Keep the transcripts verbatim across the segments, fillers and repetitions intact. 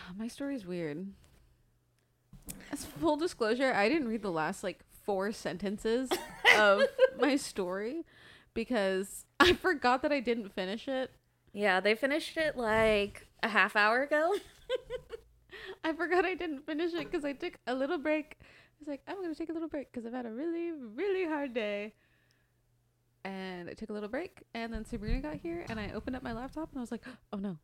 My story's weird. As full disclosure, I didn't read the last like four sentences of my story because I forgot that I didn't finish it. Yeah, they finished it like a half hour ago. I forgot I didn't finish it because I took a little break. I was like, I'm going to take a little break because I've had a really, really hard day. And I took a little break, and then Sabrina got here, and I opened up my laptop, and I was like, oh no.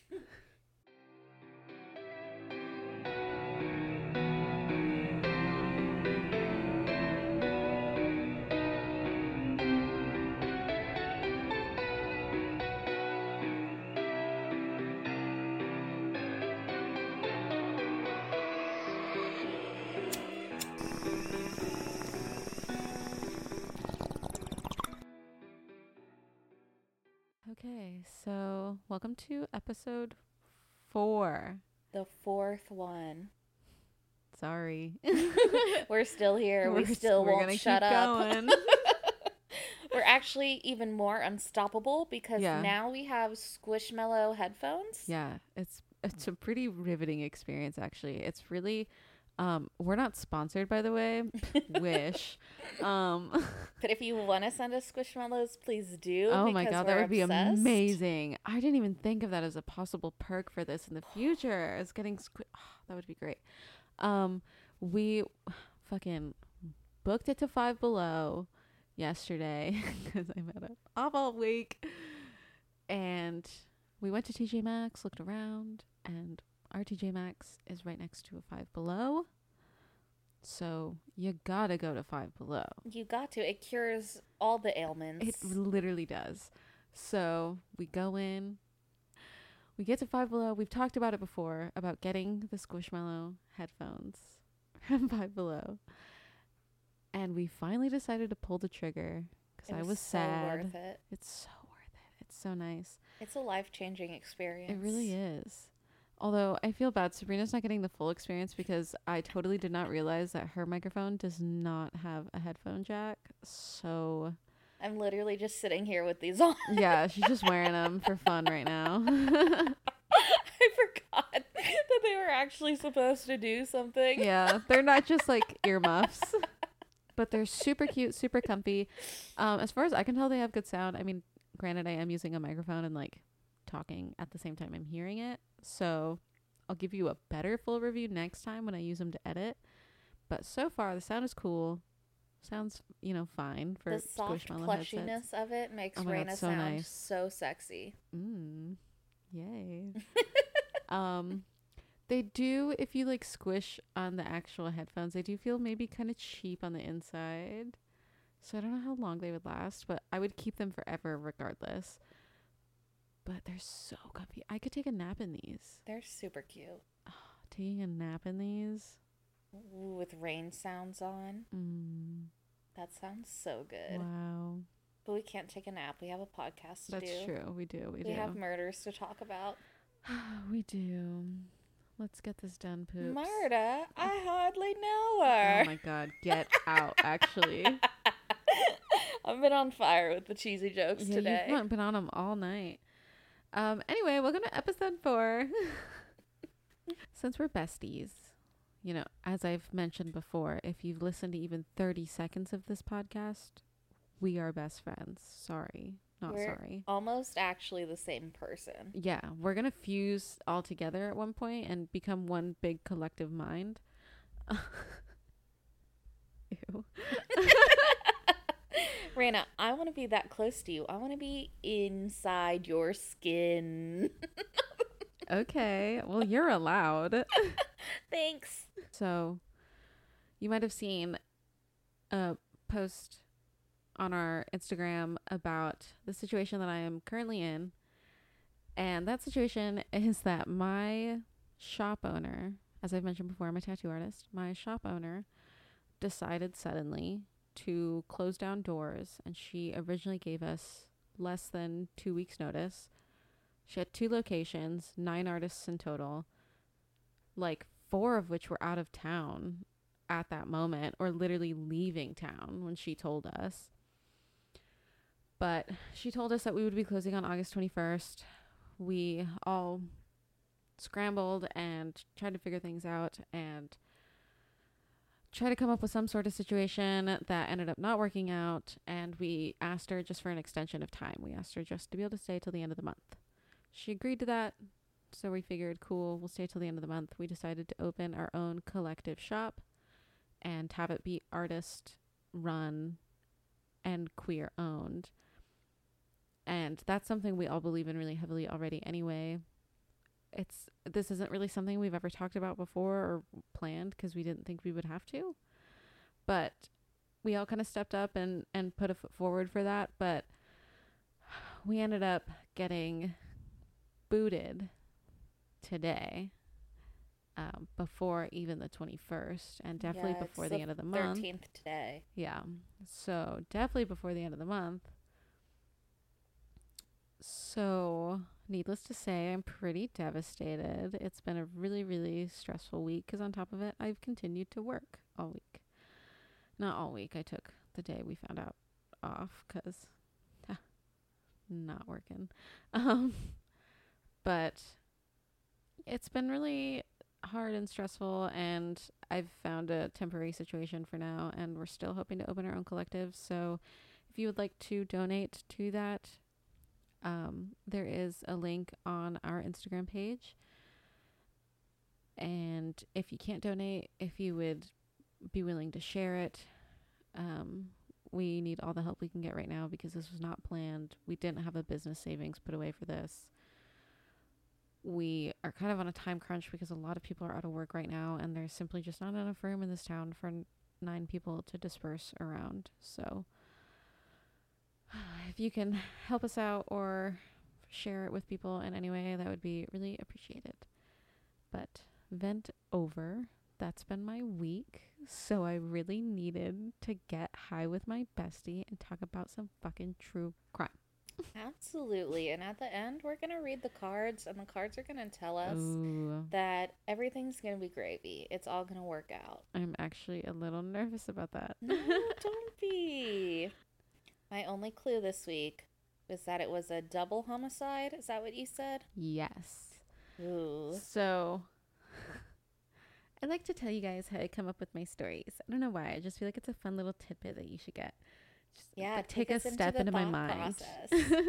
Okay, so welcome to episode four. The fourth one. Sorry. We're still here. We're we still we're won't gonna shut keep up. Going. We're actually even more unstoppable because Yeah. now we have Squishmallow headphones. Yeah, it's it's a pretty riveting experience, actually. It's really, um, we're not sponsored, by the way. Wish. Um, But if you want to send us Squishmallows, please do. oh my because god, we're that would be obsessed. amazing. I didn't even think of that as a possible perk for this in the future. As getting squi- oh, that would be great. Um, we fucking booked it to Five Below yesterday because I've had an awful week, and we went to T J Maxx, looked around, and our T J Maxx is right next to a Five Below. So you gotta go to Five Below. You got to. It cures all the ailments. It literally does. So we go in. We get to Five Below. We've talked about it before, about getting the Squishmallow headphones from Five Below. And we finally decided to pull the trigger because It I was was so sad. worth it. It's so worth it. It's so nice. It's a life-changing experience. It really is. Although I feel bad, Sabrina's not getting the full experience because I totally did not realize that her microphone does not have a headphone jack. So I'm literally just sitting here with these on. yeah, she's just wearing them for fun right now. I forgot that they were actually supposed to do something. Yeah, they're not just like earmuffs, but they're super cute, super comfy. Um, as far as I can tell, they have good sound. I mean, granted, I am using a microphone and like talking at the same time I'm hearing it. So I'll give you a better full review next time when I use them to edit. But so far, the sound is cool. Sounds, you know, fine for The soft Squishmallow plushiness headsets. of it makes Oh my God, Raina so sound nice. so sexy. Mm, yay. um, they do, if you like squish on the actual headphones, they do feel maybe kind of cheap on the inside. So I don't know how long they would last, but I would keep them forever regardless. But they're so comfy. I could take a nap in these. They're super cute. Oh, taking a nap in these. Ooh, with rain sounds on. Mm, That sounds so good. wow. But we can't take a nap. We have a podcast to That's do. true. We do. We, We do. have murders to talk about. we do. Let's get this done, Poops. Murda, I hardly know her. Oh my god. Get out, actually. I've been on fire with the cheesy jokes Yeah, today. you've been on them all night. Um. Anyway, welcome to episode four. Since we're besties, you know, as I've mentioned before, if you've listened to even thirty seconds of this podcast, we are best friends. Sorry. Not We're sorry. almost actually the same person. Yeah, we're going to fuse all together at one point and become one big collective mind. Ew. Raina, I want to be that close to you. I want to be inside your skin. Okay. Well, you're allowed. Thanks. So, you might have seen a post on our Instagram about the situation that I am currently in. And that situation is that my shop owner, as I've mentioned before, I'm a tattoo artist. My shop owner decided suddenly to close down doors, and she originally gave us less than two weeks notice. She had two locations, nine artists in total, like four of which were out of town at that moment, or literally leaving town when she told us. But she told us that we would be closing on August twenty-first. We all scrambled and tried to figure things out and try to come up with some sort of situation that ended up not working out. And we asked her just for an extension of time. We asked her just to be able to stay till the end of the month. She agreed to that. So we figured, cool, we'll stay till the end of the month. We decided to open our own collective shop and have it be artist run and queer owned. And that's something we all believe in really heavily already anyway. It's this isn't really something we've ever talked about before or planned because we didn't think we would have to. But we all kind of stepped up and, and put a foot forward for that. But we ended up getting booted today, um, before even the twenty-first, and definitely Yeah, before it's the the end of the month. thirteenth today. Yeah. So definitely before the end of the month. So needless to say, I'm pretty devastated. It's been a really, really stressful week because on top of it, I've continued to work all week. Not all week. I took the day we found out off because ah, not working. Um, but it's been really hard and stressful, and I've found a temporary situation for now, and we're still hoping to open our own collective. So if you would like to donate to that, um, there is a link on our Instagram page. And if you can't donate, if you would be willing to share it, um, we need all the help we can get right now because this was not planned. We didn't have a business savings put away for this. We are kind of on a time crunch because a lot of people are out of work right now, and there's simply just not enough room in this town for n- nine people to disperse around. So if you can help us out or share it with people in any way, that would be really appreciated. But vent over. That's been my week. So I really needed to get high with my bestie and talk about some fucking true crime. Absolutely. And at the end, we're going to read the cards, and the cards are going to tell us Ooh, that everything's going to be gravy. It's all going to work out. I'm actually a little nervous about that. No, don't be. My only clue this week was that it was a double homicide. Is that what you said? Yes. Ooh. So I like to tell you guys how I come up with my stories. I don't know why. I just feel like it's a fun little tidbit that you should get. Just Yeah, like, take, take a us into step the into my thought mind. process.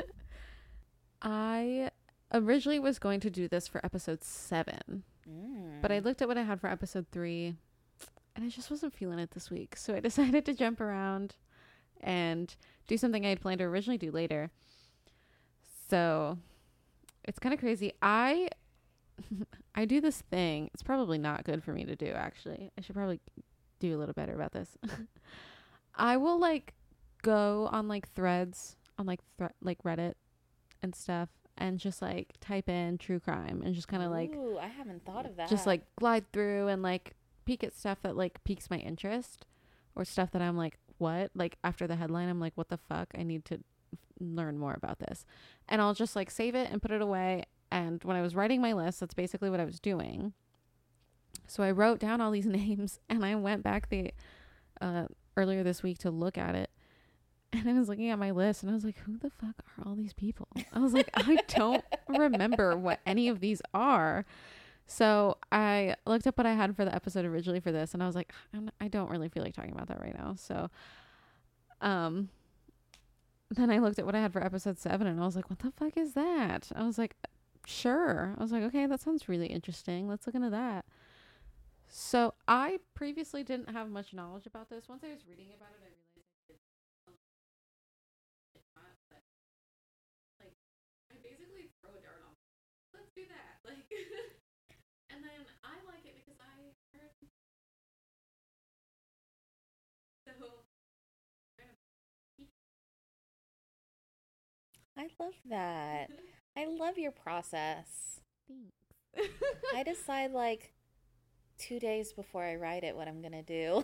I originally was going to do this for episode seven, Mm. but I looked at what I had for episode three, and I just wasn't feeling it this week. So I decided to jump around and do something I had planned to originally do later. So it's kind of crazy. I I do this thing. It's probably not good for me to do, actually. I should probably do a little better about this. I will like go on like threads on like thre- like Reddit and stuff and just like type in true crime and just kind of like Ooh, I haven't thought of that. just like glide through and like peek at stuff that like piques my interest or stuff that I'm like, what? Like after the headline, I'm like, what the fuck? I need to f- learn more about this. And I'll just like save it and put it away. And when I was writing my list, that's basically what I was doing. So I wrote down all these names and I went back the uh, earlier this week to look at it. And I was looking at my list and I was like, who the fuck are all these people? I was like, I don't remember what any of these are. So I looked up what I had for the episode originally for this, and I was like, I'm, I don't really feel like talking about that right now. So um, then I looked at what I had for episode seven, and I was like, what the fuck is that? I was like, sure. I was like, okay, that sounds really interesting. Let's look into that. So I previously didn't have much knowledge about this. Once I was reading about it, I realized I did a lot, but like I basically throw a dart on. Let's do that. Like and then I like it because I heard so I love that. I love your process. thanks. I decide like two days before I write it what I'm going to do.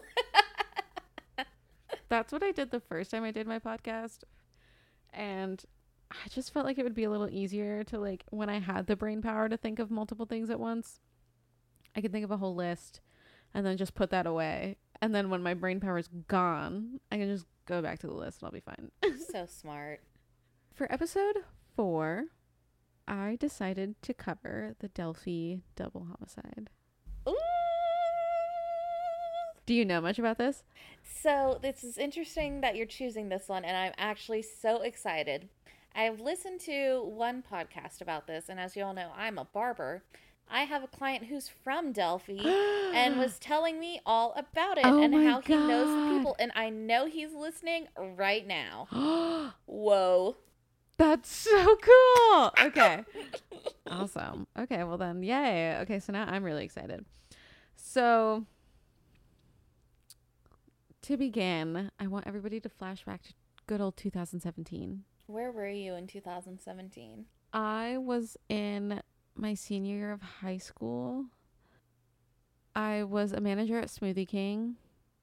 That's what I did the first time I did my podcast. And I just felt like it would be a little easier to like when I had the brain power to think of multiple things at once. I could think of a whole list and then just put that away. And then when my brain power is gone, I can just go back to the list and I'll be fine. So smart. For episode four, I decided to cover the Delphi double homicide. Ooh. Do you know much about this? So this is interesting that you're choosing this one, and I'm actually so excited. I've listened to one podcast about this, and as you all know, I'm a barber. I have a client who's from Delphi and was telling me all about it Oh and my how he knows the God. people, and I know he's listening right now. Whoa. That's so cool. Okay. Awesome. Okay, well then, yay. Okay, so now I'm really excited. So, to begin, I want everybody to flash back to good old two thousand seventeen. Where were you in two thousand seventeen? I was in my senior year of high school. I was a manager at Smoothie King.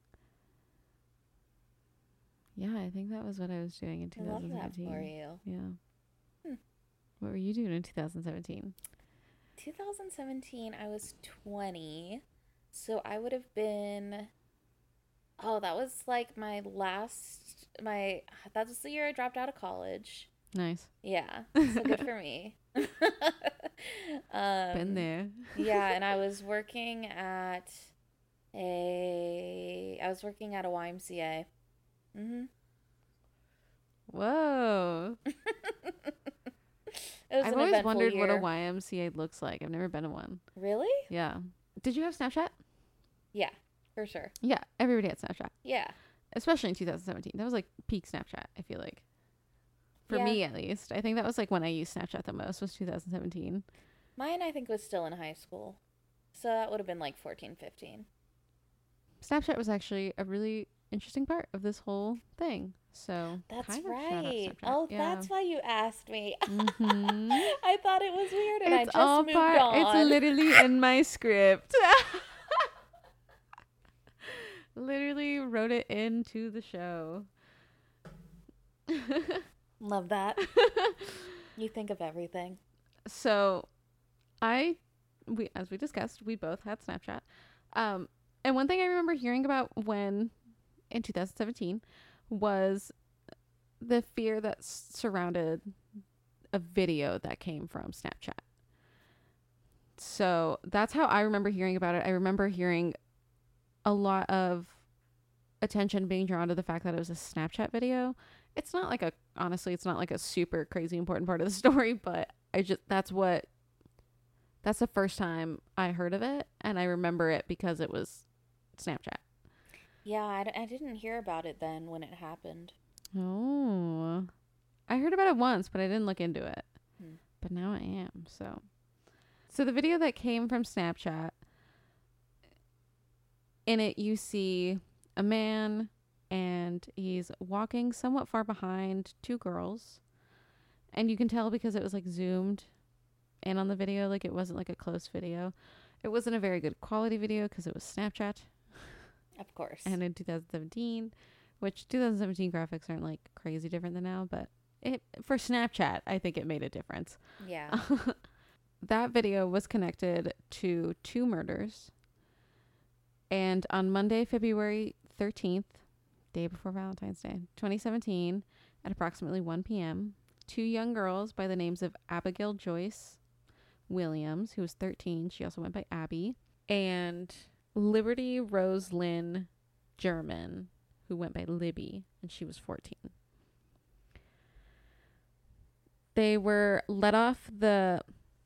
Yeah, I think that was what I was doing in I love twenty seventeen. that for you. Yeah. Hmm. What were you doing in two thousand seventeen? two thousand seventeen, I was twenty. So I would have been. Oh, that was like my last. My that was the year I dropped out of college. Nice. Yeah, so good for me. um, Been there. yeah, and I was working at a. I was working at a Y M C A. Mhm. Whoa. It was I've an always eventful wondered year. what a Y M C A looks like. I've never been to one. Really? Yeah. Did you have Snapchat? Yeah, for sure. Yeah, everybody had Snapchat. Yeah. Especially in two thousand seventeen. That was like peak Snapchat, I feel like. For Yeah. me, at least. I think that was like when I used Snapchat the most, was two thousand seventeen. Mine, I think, was still in high school. So that would have been like fourteen, fifteen. Snapchat was actually a really interesting part of this whole thing. So, That's kind of shout out right. Snapchat. Oh, Yeah. that's why you asked me. Mhm. I thought it was weird and It's I just all moved part, on. it's literally in my script. Literally wrote it into the show. Love that. You think of everything. So, I, we as we discussed, we both had Snapchat. Um, and one thing I remember hearing about when, in two thousand seventeen, was the fear that s- surrounded a video that came from Snapchat. So that's how I remember hearing about it. I remember hearing a lot of attention being drawn to the fact that it was a Snapchat video. It's not like a, honestly, it's not like a super crazy important part of the story, but I just, that's what, that's the first time I heard of it. And I remember it because it was Snapchat. Yeah, I, d- I didn't hear about it then when it happened. Oh, I heard about it once, but I didn't look into it. Hmm. But now I am. So, so the video that came from Snapchat, in it you see a man and he's walking somewhat far behind two girls, and you can tell because it was like zoomed in on the video, like it wasn't like a close video. It wasn't a very good quality video because it was Snapchat. Of course. And in two thousand seventeen, which two thousand seventeen graphics aren't like crazy different than now, but it for Snapchat, I think it made a difference. yeah. That video was connected to two murders. And on Monday, February thirteenth, day before Valentine's Day, twenty seventeen, at approximately one p.m., two young girls by the names of Abigail Joyce Williams, who was thirteen, she also went by Abby, and Liberty Rose Lynn German, who went by Libby, and she was fourteen. They were let off the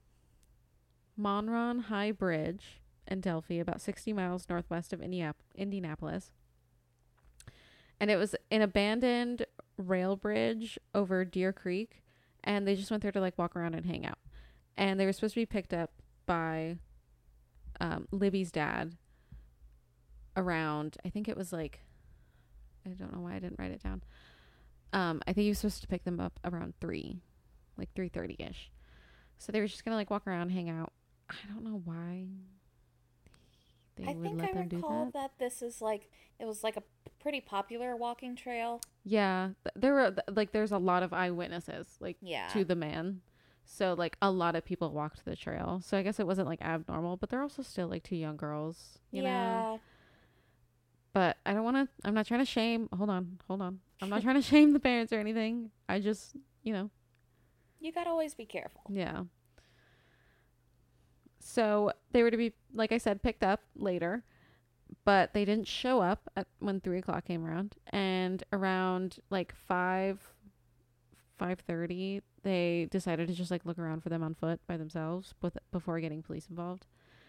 Monron High Bridge in Delphi, about sixty miles northwest of Indiap- Indianapolis. And it was an abandoned rail bridge over Deer Creek, and they just went there to like walk around and hang out. And they were supposed to be picked up by um, Libby's dad around, I think it was like, I don't know why I didn't write it down. Um, I think he was supposed to pick them up around three, like three thirty ish. So they were just gonna like walk around, hang out. I don't know why they I would think let I them do recall that. that this is like, it was like a pretty popular walking trail. Yeah, th- there were th- like there's a lot of eyewitnesses like Yeah. to the man. So like a lot of people walked the trail. So I guess it wasn't like abnormal, but they're also still like two young girls, you know. yeah. But I don't want to, I'm not trying to shame, hold on, hold on. I'm not trying to shame the parents or anything. I just, you know, You gotta always be careful. Yeah. So they were to be, like I said, picked up later, but they didn't show up at when three o'clock came around. And around like five, five thirty, they decided to just like look around for them on foot by themselves with, before getting police involved.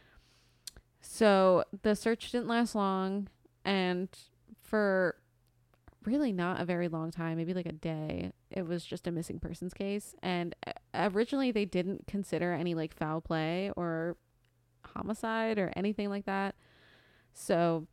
So the search didn't last long, and for really not a very long time, maybe like a day, it was just a missing persons case. And uh, originally they didn't consider any like foul play or homicide or anything like that. So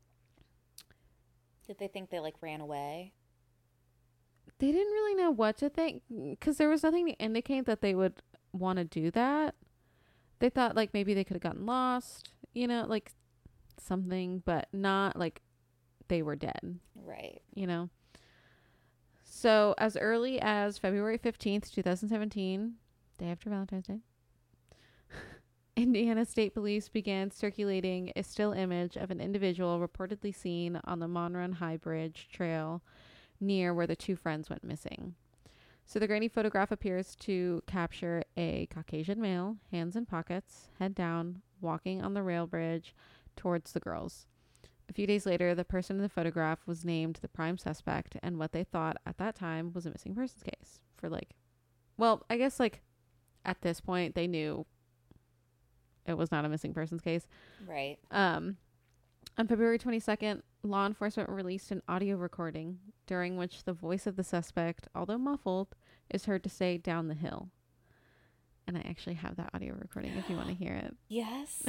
did they think they like ran away? They didn't really know what to think, because there was nothing to indicate that they would want to do that. They thought like maybe they could have gotten lost, you know, like something, but not like they were dead. Right. You know? So as early as February fifteenth, twenty seventeen, day after Valentine's Day, Indiana State Police began circulating a still image of an individual reportedly seen on the Monrun High Bridge Trail near where the two friends went missing. So the grainy photograph appears to capture a Caucasian male, hands in pockets, head down, walking on the rail bridge towards the girls. A few days later, the person in the photograph was named the prime suspect, and what they thought at that time was a missing persons case for like, well, I guess like at this point they knew it was not a missing persons case. Right. Um, on February twenty-second, law enforcement released an audio recording during which the voice of the suspect, although muffled, is heard to say "down the hill." And I actually have that audio recording if you want to hear it. Yes.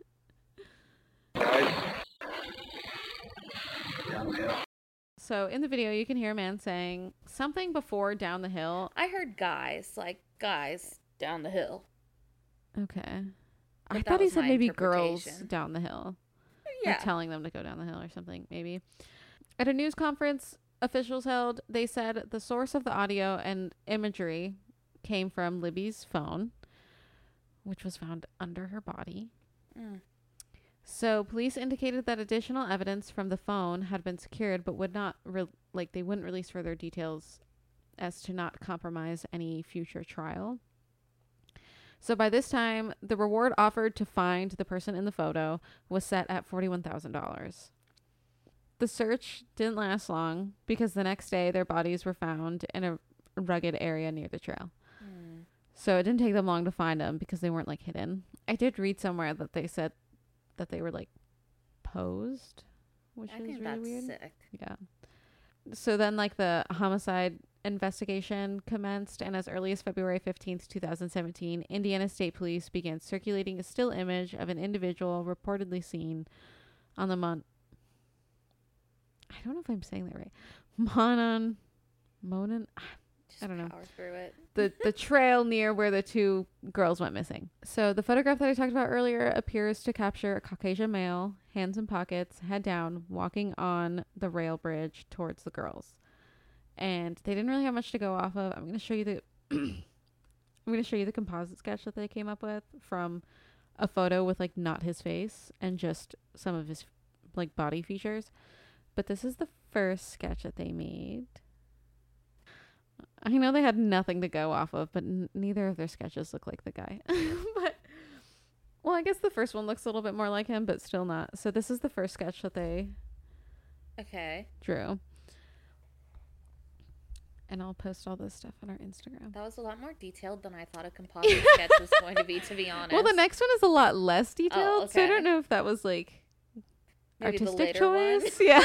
So in the video, you can hear a man saying something before "down the hill." I heard guys, like guys down the hill. Okay. But I that thought he was said my maybe girls interpretation. down the hill. Yeah. Like telling them to go down the hill or something, maybe. At a news conference officials held, they said the source of the audio and imagery came from Libby's phone, which was found under her body. Mm. So police indicated that additional evidence from the phone had been secured, but would not, re- like, they wouldn't release further details as to not compromise any future trial. So by this time, the reward offered to find the person in the photo was set at forty-one thousand dollars. The search didn't last long because the next day their bodies were found in a rugged area near the trail. Mm. So it didn't take them long to find them because they weren't like hidden. I did read somewhere that they said that they were like posed, which I is think really that's weird. sick. Yeah. So then like the homicide investigation commenced, and as early as February fifteenth, twenty seventeen, Indiana State Police began circulating a still image of an individual reportedly seen on the Mon... I don't know if I'm saying that right. Monon... Monon... Just I don't know. Power through it. The, the trail near where the two girls went missing. So the photograph that I talked about earlier appears to capture a Caucasian male, hands in pockets, head down, walking on the rail bridge towards the girls. And they didn't really have much to go off of. I'm going to show you the I'm going to show you the composite sketch that they came up with from a photo with like not his face and just some of his like body features. But this is the first sketch that they made. I know they had nothing to go off of, but n- neither of their sketches look like the guy. But well, I guess the first one looks a little bit more like him, but still not. So this is the first sketch that they Okay. drew. And I'll post all this stuff on our Instagram. That was a lot more detailed than I thought a composite sketch was going to be, to be honest. Well, the next one is a lot less detailed, Oh, so I okay. don't know if that was like Maybe the artistic later one. choice. Yeah.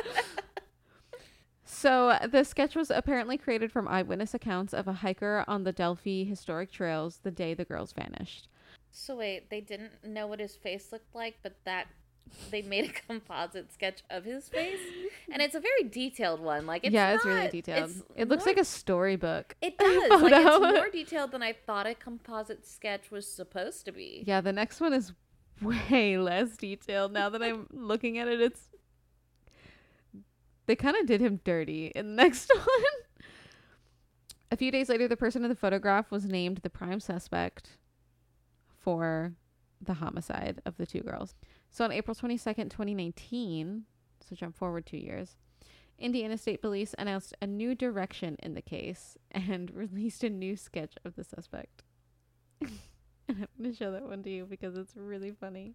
So uh, the sketch was apparently created from eyewitness accounts of a hiker on the Delphi historic trails the day the girls vanished. So wait, they didn't know what his face looked like, but that they made a composite sketch of his face, and it's a very detailed one. Like, it's yeah, it's not- really detailed. it's It looks more- like a storybook. It does. Like, photo. it's more detailed than I thought a composite sketch was supposed to be. Yeah, the next one is way less detailed. Now that I'm looking at it, it's they kind of did him dirty in the next one. A few days later, the person in the photograph was named the prime suspect for the homicide of the two girls. So on April twenty-second, twenty nineteen, so jump forward two years, Indiana State Police announced a new direction in the case and released a new sketch of the suspect. And I'm going to show that one to you because it's really funny.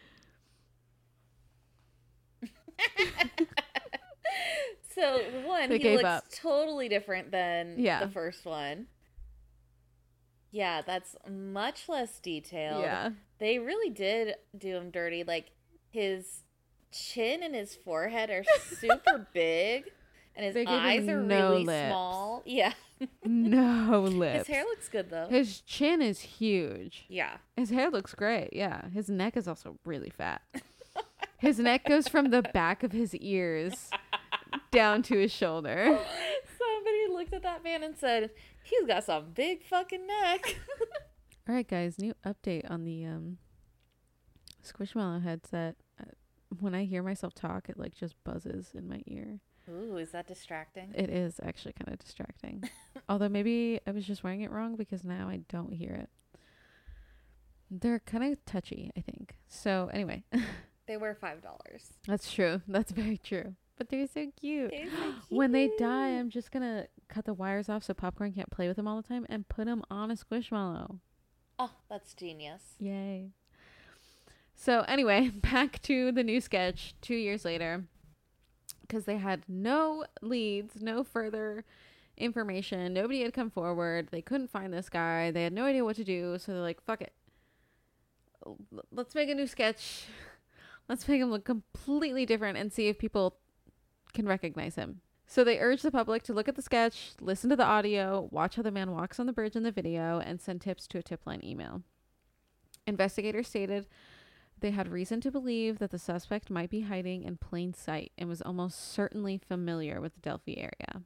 So, one, They he gave looks up. totally different than Yeah. the first one. Yeah, that's much less detailed. Yeah. They really did do him dirty. Like, his chin and his forehead are super big, and his They gave him eyes are no really lips. small. Yeah. No lips. His hair looks good, though. His chin is huge. Yeah. His hair looks great. Yeah. His neck is also really fat. His neck goes from the back of his ears down to his shoulder. Somebody looked at that man and said, he's got some big fucking neck. All right, guys, new update on the um Squishmallow headset. Uh, when I hear myself talk, it like just buzzes in my ear. Ooh, is that distracting? It is actually kind of distracting. Although maybe I was just wearing it wrong because now I don't hear it. They're kind of touchy, I think. So anyway, They were five dollars. that's true. That's very true. But they're so cute. They're so When they cute. die, I'm just gonna cut the wires off so Popcorn can't play with them all the time and put them on a Squishmallow. Oh, that's genius. Yay. So anyway, back to the new sketch two years later, because they had no leads, no further information. Nobody had come forward. They couldn't find this guy. They had no idea what to do. So they're like, fuck it. L- Let's make a new sketch. Let's make him look completely different and see if people can recognize him. So they urged the public to look at the sketch, listen to the audio, watch how the man walks on the bridge in the video, and send tips to a tip line email. Investigators stated they had reason to believe that the suspect might be hiding in plain sight and was almost certainly familiar with the Delphi area.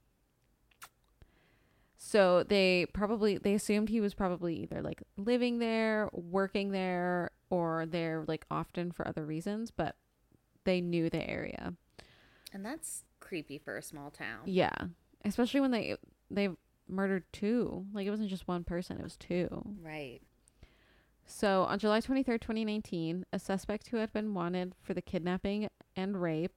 So they probably, they assumed he was probably either like living there, working there, or there like often for other reasons, but they knew the area. And that's creepy for a small town. Yeah. Especially when they, they murdered two. Like it wasn't just one person, it was two. Right. So on July twenty-third, twenty nineteen, a suspect who had been wanted for the kidnapping and rape,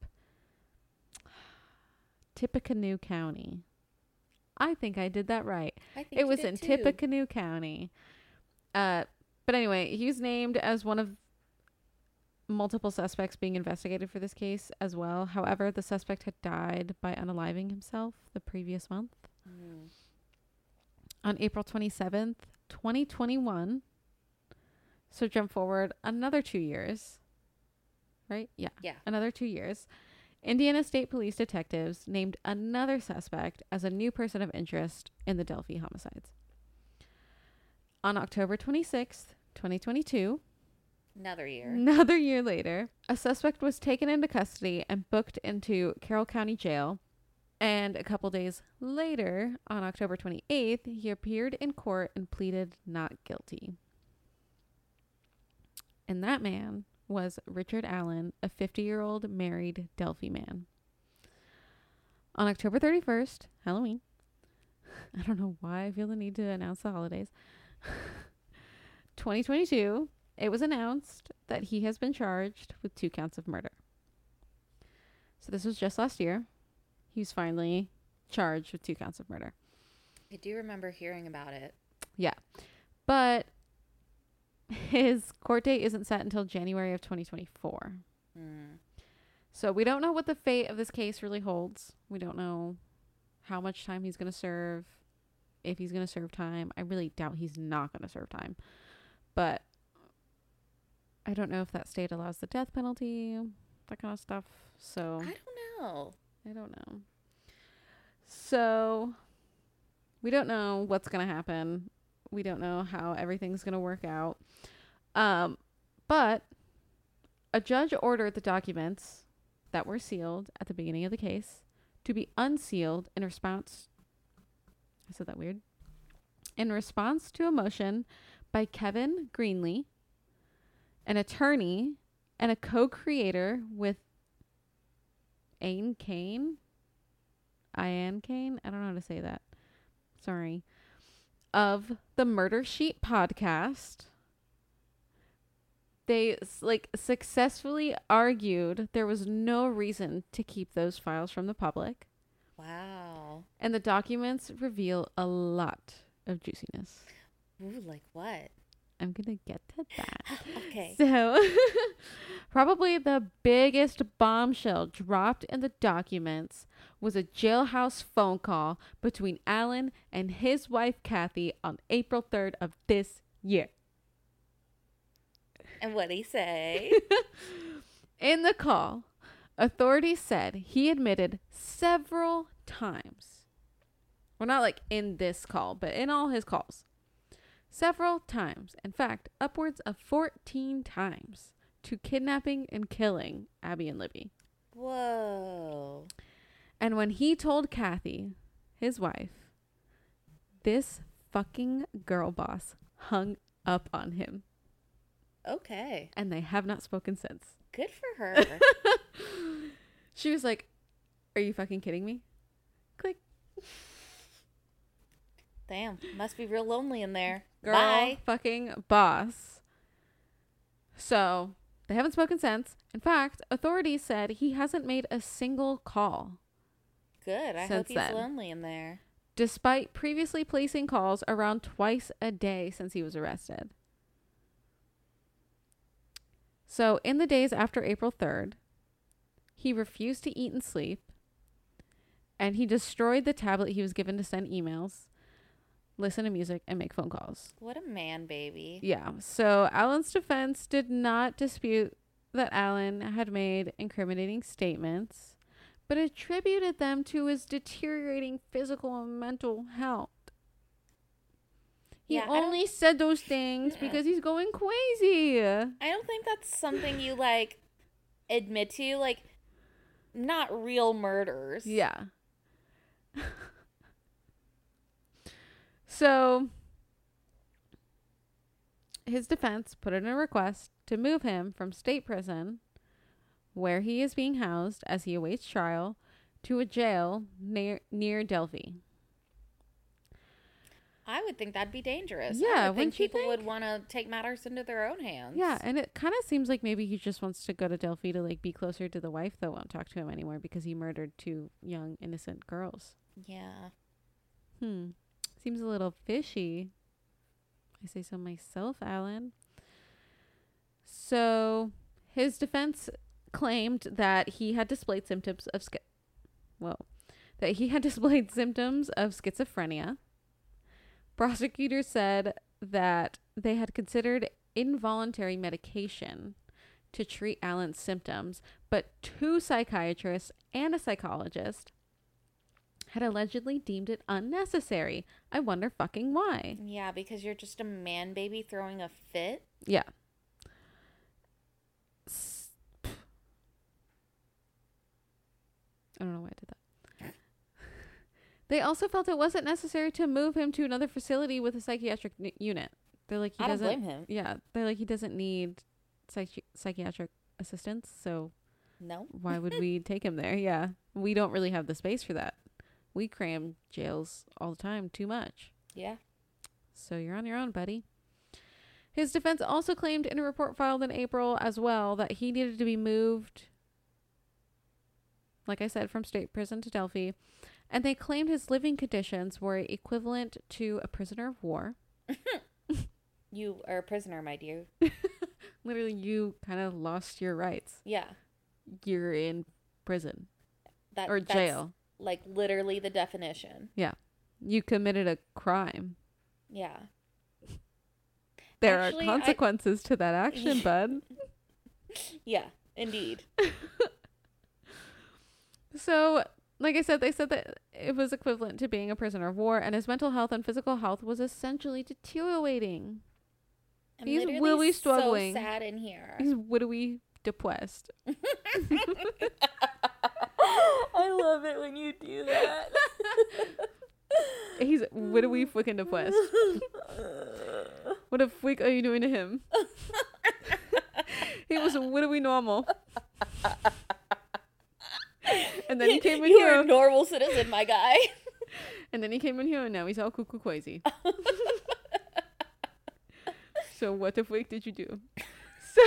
Tippecanoe County. I think I did that right. I think It you was did in too. Tippecanoe County. Uh, but anyway, he was named as one of multiple suspects being investigated for this case as well. However, the suspect had died by unaliving himself the previous month. Mm. On April twenty-seventh, twenty twenty-one. So jump forward another two years. Right? Yeah. Yeah. Another two years. Indiana State Police detectives named another suspect as a new person of interest in the Delphi homicides. On October twenty-sixth, twenty twenty-two, Another year. another year later, a suspect was taken into custody and booked into Carroll County Jail. And a couple days later, on October twenty-eighth, he appeared in court and pleaded not guilty. And that man was Richard Allen, a fifty-year-old married Delphi man. On October thirty-first, Halloween, I don't know why I feel the need to announce the holidays, twenty twenty-two, it was announced that he has been charged with two counts of murder. So this was just last year. He was finally charged with two counts of murder. I do remember hearing about it. Yeah. But his court date isn't set until January of twenty twenty-four. Mm. So we don't know what the fate of this case really holds. We don't know how much time he's going to serve, if he's going to serve time. I really doubt he's not going to serve time. But I don't know if that state allows the death penalty, that kind of stuff. So I don't know. I don't know. So we don't know what's going to happen. We don't know how everything's going to work out. Um, but a judge ordered the documents that were sealed at the beginning of the case to be unsealed in response. I said that weird. In response to a motion by Kevin Greenlee, an attorney and a co-creator with Ian Kane. Ian Kane? I don't know how to say that. Sorry. Of the Murder Sheet podcast. They like successfully argued there was no reason to keep those files from the public. Wow. And the documents reveal a lot of juiciness. Ooh, like what? I'm going to get to that. Okay. So, probably the biggest bombshell dropped in the documents was a jailhouse phone call between Alan and his wife, Kathy, on April third of this year. And what'd he say? In the call, authorities said he admitted several times. Well, not like in this call, but in all his calls. Several times, in fact, upwards of fourteen times, to kidnapping and killing Abby and Libby. Whoa. And when he told Kathy, his wife, this fucking girl boss hung up on him. Okay. And they have not spoken since. Good for her. She was like, are you fucking kidding me? Click. Damn. Must be real lonely in there. Girl Bye. fucking boss. So, they haven't spoken since. In fact, authorities said he hasn't made a single call. Good. I hope Since he's then. lonely in there. Despite previously placing calls around twice a day since he was arrested. So, in the days after April third, he refused to eat and sleep, and he destroyed the tablet he was given to send emails, listen to music, and make phone calls. What a man, baby. Yeah. So, Alan's defense did not dispute that Alan had made incriminating statements, but attributed them to his deteriorating physical and mental health. He Yeah, I only said those things because he's going crazy. I don't think that's something you, like, admit to. Like, not real murders. Yeah. So, his defense put in a request to move him from state prison, where he is being housed as he awaits trial, to a jail near near Delphi. I would think that'd be dangerous. Yeah, I would think wouldn't you people think? would want to take matters into their own hands. Yeah, and it kind of seems like maybe he just wants to go to Delphi to like be closer to the wife that won't talk to him anymore because he murdered two young innocent girls. Yeah. Hmm. Seems a little fishy. I say so myself, Alan. So, his defense claimed that he had displayed symptoms of schi- well, that he had displayed symptoms of schizophrenia. Prosecutors said that they had considered involuntary medication to treat Alan's symptoms, but two psychiatrists and a psychologist had allegedly deemed it unnecessary. I wonder fucking why. Yeah, because you're just a man baby throwing a fit. Yeah. S- I don't know why I did that. They also felt it wasn't necessary to move him to another facility with a psychiatric n- unit. They're like, he I don't doesn't. blame him. Yeah, they're like, he doesn't need psychi- psychiatric assistance, so No. why would we take him there? Yeah, we don't really have the space for that. We cram jails all the time too much. Yeah. So you're on your own, buddy. His defense also claimed in a report filed in April as well that he needed to be moved, like I said, from state prison to Delphi. And they claimed his living conditions were equivalent to a prisoner of war. You are a prisoner, my dear. Literally, you kind of lost your rights. Yeah. You're in prison That or that's, jail. like literally the definition. Yeah. You committed a crime. Yeah. There Actually, are I- consequences to that action, bud. Yeah, indeed. So, like I said, they said that it was equivalent to being a prisoner of war, and his mental health and physical health was essentially deteriorating. I'm He's literally really struggling. so sad in here. He's widowy depressed. I love it when you do that. He's widowy freaking depressed. What the freak are you doing to him? He was widowy normal. And then he came in you here. You're a normal citizen, my guy. And then he came in here and now he's all cuckoo crazy. So what the freak did you do? So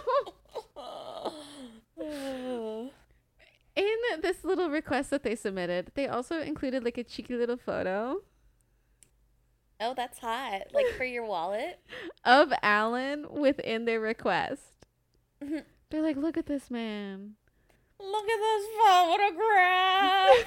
in this little request that they submitted, they also included like a cheeky little photo Oh, that's hot. Like for your wallet? of Alan within their request. They're like, look at this man. Look at this photograph.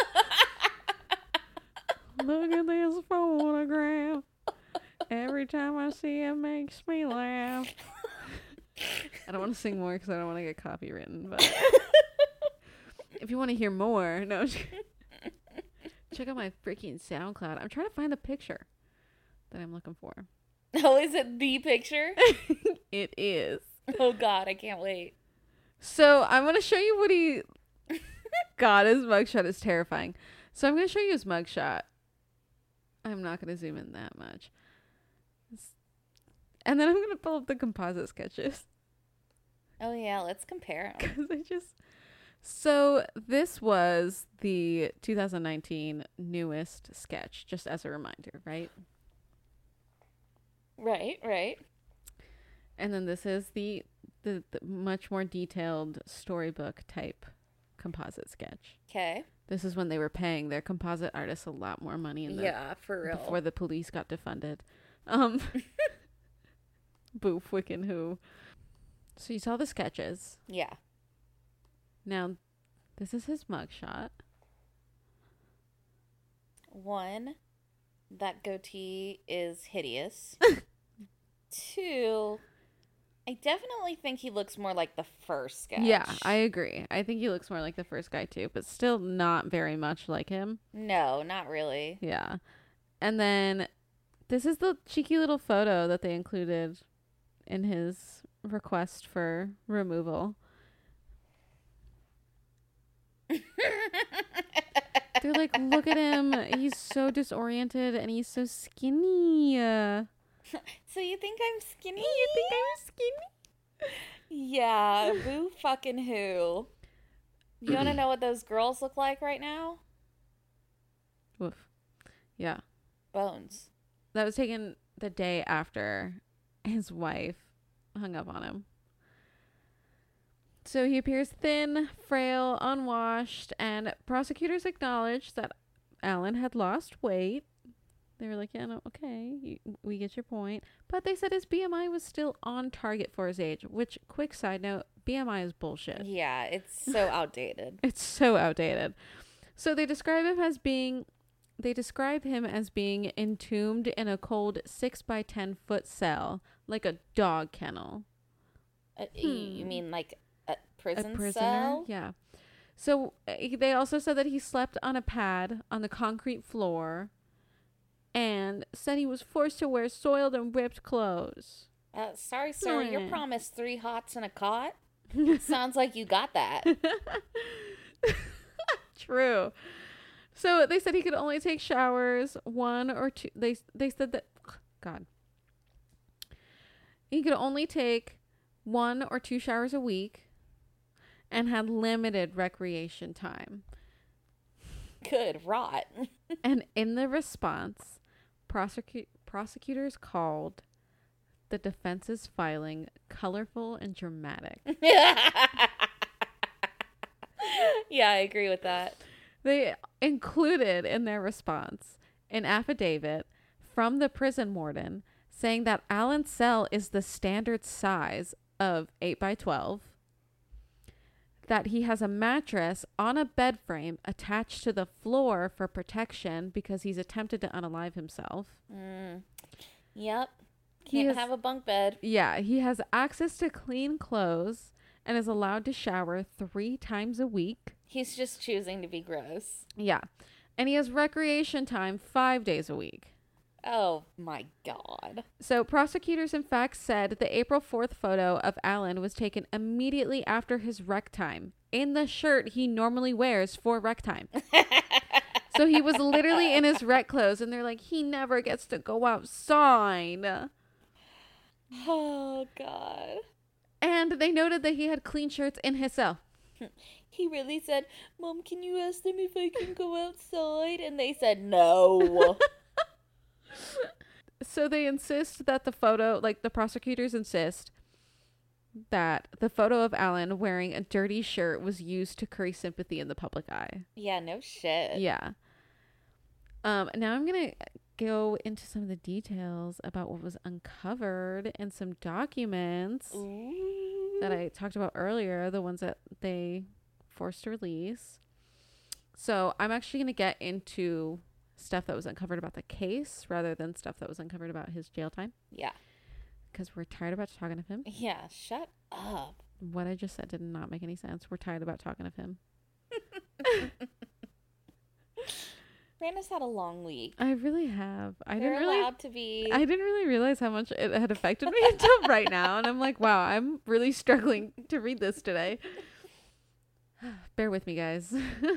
Look at this photograph. Every time I see it makes me laugh. I don't want to sing more because I don't want to get copywritten. But if you want to hear more, no. Check out my freaking SoundCloud. I'm trying to find the picture that I'm looking for. Oh, is it the picture? It is. Oh, God, I can't wait. So I'm going to show you what he... God, his mugshot is terrifying. So I'm going to show you his mugshot. I'm not going to zoom in that much. And then I'm going to pull up the composite sketches. Oh, yeah, let's compare them. Because I just... So this was the two thousand nineteen newest sketch, just as a reminder, right? Right, right. And then this is the, the, the much more detailed storybook type composite sketch. Okay. This is when they were paying their composite artists a lot more money in the, Yeah, for real. before the police got defunded. Um, Boo freaking who. So you saw the sketches. Yeah. Now, this is his mugshot. One, that goatee is hideous. Two, I definitely think he looks more like the first sketch. Yeah, I agree. I think he looks more like the first guy too, but still not very much like him. No, not really. Yeah. And then this is the cheeky little photo that they included in his request for removal. They're like, look at him. He's so disoriented and he's so skinny. Uh, So you think I'm skinny? you think I'm skinny? Yeah, boo fucking who. You want to know what those girls look like right now? Woof. Yeah. Bones. That was taken the day after his wife hung up on him. So he appears thin, frail, unwashed, and prosecutors acknowledged that Alan had lost weight. They were like, yeah, no, okay, you, we get your point. But they said his B M I was still on target for his age, which, quick side note, B M I is bullshit. Yeah, it's so outdated. It's so outdated. So they describe him as being, they describe him as being entombed in a cold six by ten foot cell, like a dog kennel. Uh, Hmm. You mean like a prison A prisoner? cell? Yeah. So uh, they also said that he slept on a pad on the concrete floor and said he was forced to wear soiled and ripped clothes. Uh, sorry, sir. Meh. You're promised three hots and a cot. Sounds like you got that. True. So they said he could only take showers one or two. They they said that, God, he could only take one or two showers a week and had limited recreation time. Good rot. And in the response, prosecu- prosecutors called the defense's filing colorful and dramatic. Yeah, I agree with that. They included in their response an affidavit from the prison warden saying that Alan's cell is the standard size of eight by twelve, that he has a mattress on a bed frame attached to the floor for protection because he's attempted to unalive himself. Mm. Yep. He Can't has- have a bunk bed. Yeah, he has access to clean clothes and is allowed to shower three times a week. He's just choosing to be gross. Yeah. And he has recreation time five days a week. Oh my God. So prosecutors, in fact, said the April fourth photo of Alan was taken immediately after his rec time in the shirt he normally wears for rec time. So he was literally in his rec clothes, and they're like, he never gets to go outside. Oh God. And they noted that he had clean shirts in his cell. He really said, Mom, can you ask them if I can go outside? And they said no. So they insist that the photo, like the prosecutors insist that the photo of Alan wearing a dirty shirt was used to curry sympathy in the public eye. Yeah, no shit. Yeah. Um, now I'm going to go into some of the details about what was uncovered and some documents Ooh. that I talked about earlier, the ones that they forced to release. So I'm actually going to get into stuff that was uncovered about the case rather than stuff that was uncovered about his jail time. Yeah. Because we're tired about talking of him. Yeah, shut up. What I just said did not make any sense. We're tired about talking of him. Brandon's had a long week. I really have. I They're didn't really allowed to be. I didn't really realize how much it had affected me until right now. And I'm like, wow, I'm really struggling to read this today. Bear with me, guys.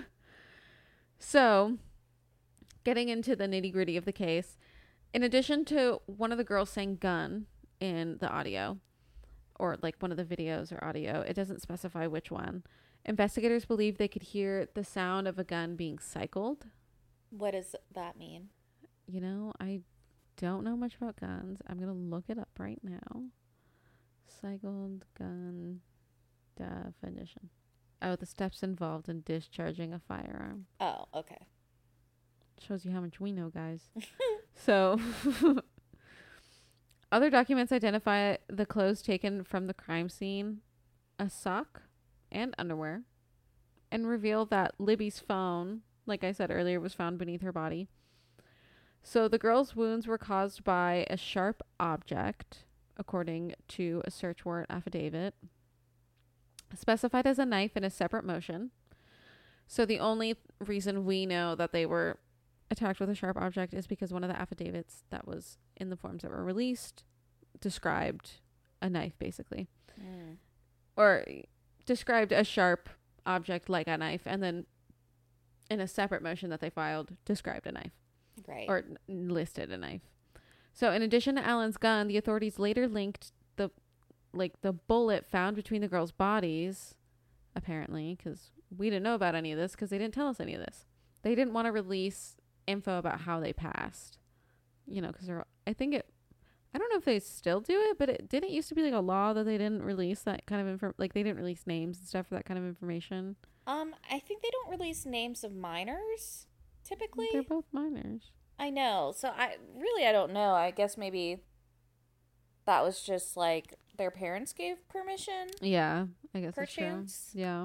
So, getting into the nitty gritty of the case, in addition to one of the girls saying gun in the audio, or like one of the videos or audio, it doesn't specify which one. Investigators believe they could hear the sound of a gun being cycled. What does that mean? You know, I don't know much about guns. I'm going to look it up right now. Cycled gun definition. Oh, the steps involved in discharging a firearm. Oh, okay. Shows you how much we know, guys. So, other documents identify the clothes taken from the crime scene, a sock, and underwear, and reveal that Libby's phone, like I said earlier, was found beneath her body. So the girl's wounds were caused by a sharp object, according to a search warrant affidavit, specified as a knife in a separate motion. So the only reason we know that they were attacked with a sharp object is because one of the affidavits that was in the forms that were released described a knife, basically. Mm. Or described a sharp object like a knife, and then in a separate motion that they filed, described a knife. Right. Or n- listed a knife. So in addition to Alan's gun, the authorities later linked the like the bullet found between the girls' bodies, apparently, because we didn't know about any of this because they didn't tell us any of this. They didn't want to release info about how they passed, you know, because I think it, I don't know if they still do it, but it didn't used to be like a law that they didn't release that kind of info, like they didn't release names and stuff for that kind of information. Um, I think they don't release names of minors, typically. They're both minors. I know. So I really, I don't know. I guess maybe that was just like their parents gave permission. Yeah, I guess that's true. Perchance. Yeah.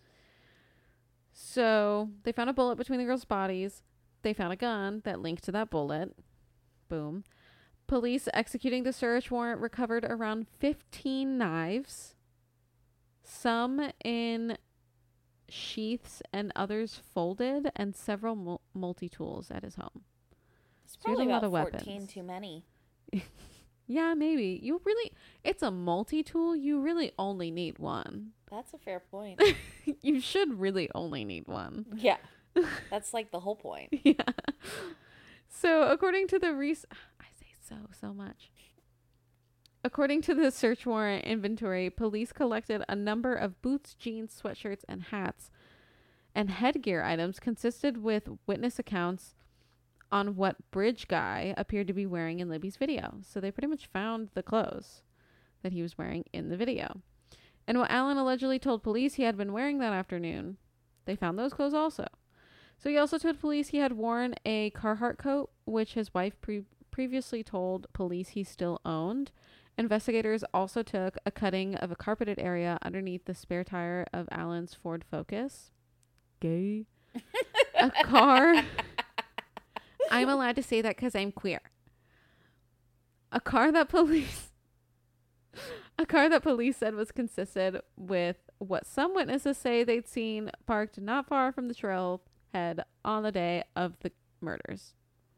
So they found a bullet between the girls' bodies. They found a gun that linked to that bullet. Boom. Police executing the search warrant recovered around fifteen knives, some in sheaths and others folded, and several mul- multi-tools at his home. It's So he had probably a lot about of fourteen weapons. too many. Yeah, maybe. You really, it's a multi-tool. You really only need one. That's a fair point. You should really only need one. Yeah. That's like the whole point. Yeah. So, according to the res- I say so, so much. According to the search warrant inventory, police collected a number of boots, jeans, sweatshirts, and hats, and headgear items consisted with witness accounts on what Bridge Guy appeared to be wearing in Libby's video. So they pretty much found the clothes that he was wearing in the video. And what Alan allegedly told police he had been wearing that afternoon, they found those clothes also. So he also told police he had worn a Carhartt coat, which his wife pre- previously told police he still owned. Investigators also took a cutting of a carpeted area underneath the spare tire of Alan's Ford Focus. Gay. A car. I'm allowed to say that because I'm queer. A car that police... A car that police said was consisted with what some witnesses say they'd seen parked not far from the trailhead on the day of the murders.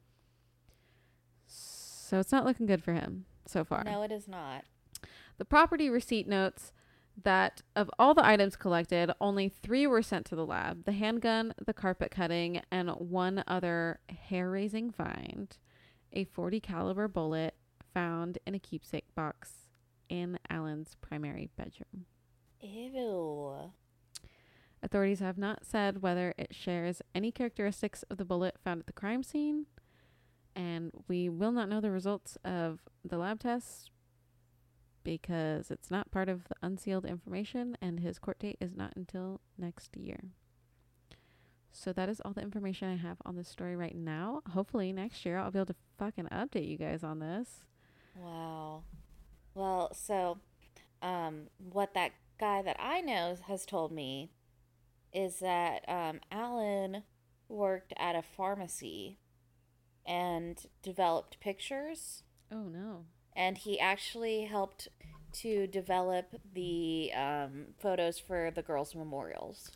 So it's not looking good for him so far. No, it is not. The property receipt notes that of all the items collected, only three were sent to the lab. The handgun, the carpet cutting, and one other hair-raising find, a forty caliber bullet found in a keepsake box in Alan's primary bedroom. Ew. Authorities have not said whether it shares any characteristics of the bullet found at the crime scene, and we will not know the results of the lab tests because it's not part of the unsealed information and his court date is not until next year. So that is all the information I have on this story right now. Hopefully next year I'll be able to fucking update you guys on this. Wow. Well, so um, what that guy that I know has told me is that um, Alan worked at a pharmacy and developed pictures. Oh, no. And he actually helped to develop the um, photos for the girls' memorials.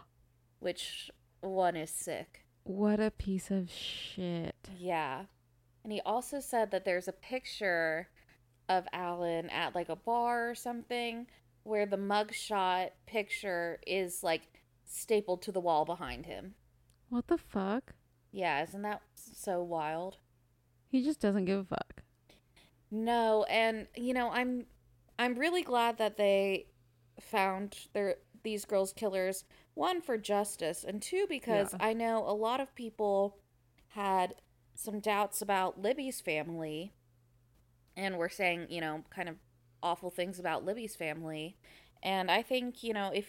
Which one is sick. What a piece of shit. Yeah. And he also said that there's a picture of Alan at like a bar or something where the mugshot picture is like stapled to the wall behind him. What the fuck? Yeah, isn't that so wild? He just doesn't give a fuck. No, and you know, I'm I'm really glad that they found their these girls' killers, one for justice, and two because yeah. I know a lot of people had some doubts about Libby's family and were saying, you know, kind of awful things about Libby's family. And I think, you know, if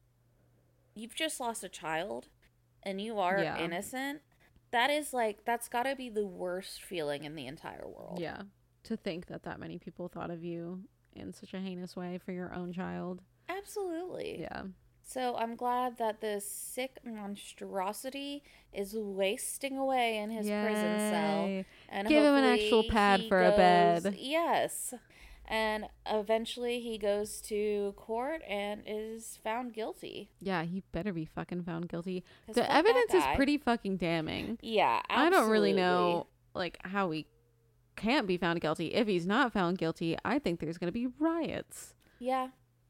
you've just lost a child and you are yeah. innocent, that is like, that's got to be the worst feeling in the entire world. Yeah. To think that that many people thought of you in such a heinous way for your own child. Absolutely. Yeah. So I'm glad that this sick monstrosity is wasting away in his Yay. prison cell. And give him an actual pad for goes, a bed. Yes. And eventually he goes to court and is found guilty. Yeah, he better be fucking found guilty. The evidence is pretty fucking damning. Yeah, absolutely. I don't really know like how he can't be found guilty. If he's not found guilty, I think there's going to be riots. Yeah.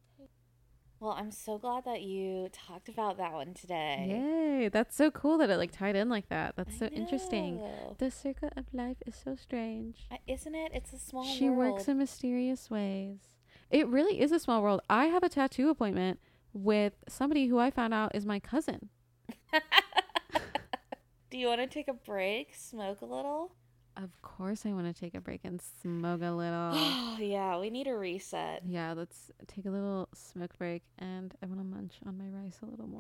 Well, I'm so glad that you talked about that one today. Yay. That's so cool that it like tied in like that. That's so I know. interesting. The circle of life is so strange. Uh, isn't it? It's a small she world. She works in mysterious ways. It really is a small world. I have a tattoo appointment with somebody who I found out is my cousin. Do you want to take a break? Smoke a little? Of course I want to take a break and smoke a little. Oh, yeah, we need a reset. Yeah, let's take a little smoke break, and I want to munch on my rice a little more.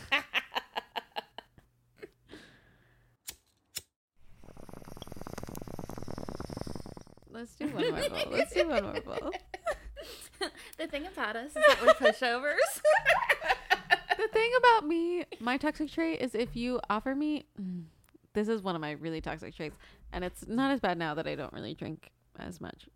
Let's do one more bowl. Let's do one more bowl. The thing about us is that we're pushovers. The thing about me, my toxic trait is if you offer me... Mm, this is one of my really toxic traits. And it's not as bad now that I don't really drink as much.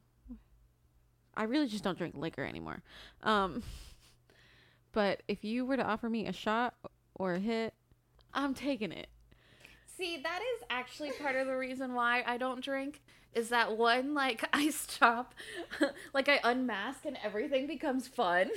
I really just don't drink liquor anymore. Um, but if you were to offer me a shot or a hit, I'm taking it. See, that is actually part of the reason why I don't drink. Is that one, like, I stop, like, I unmask and everything becomes fun.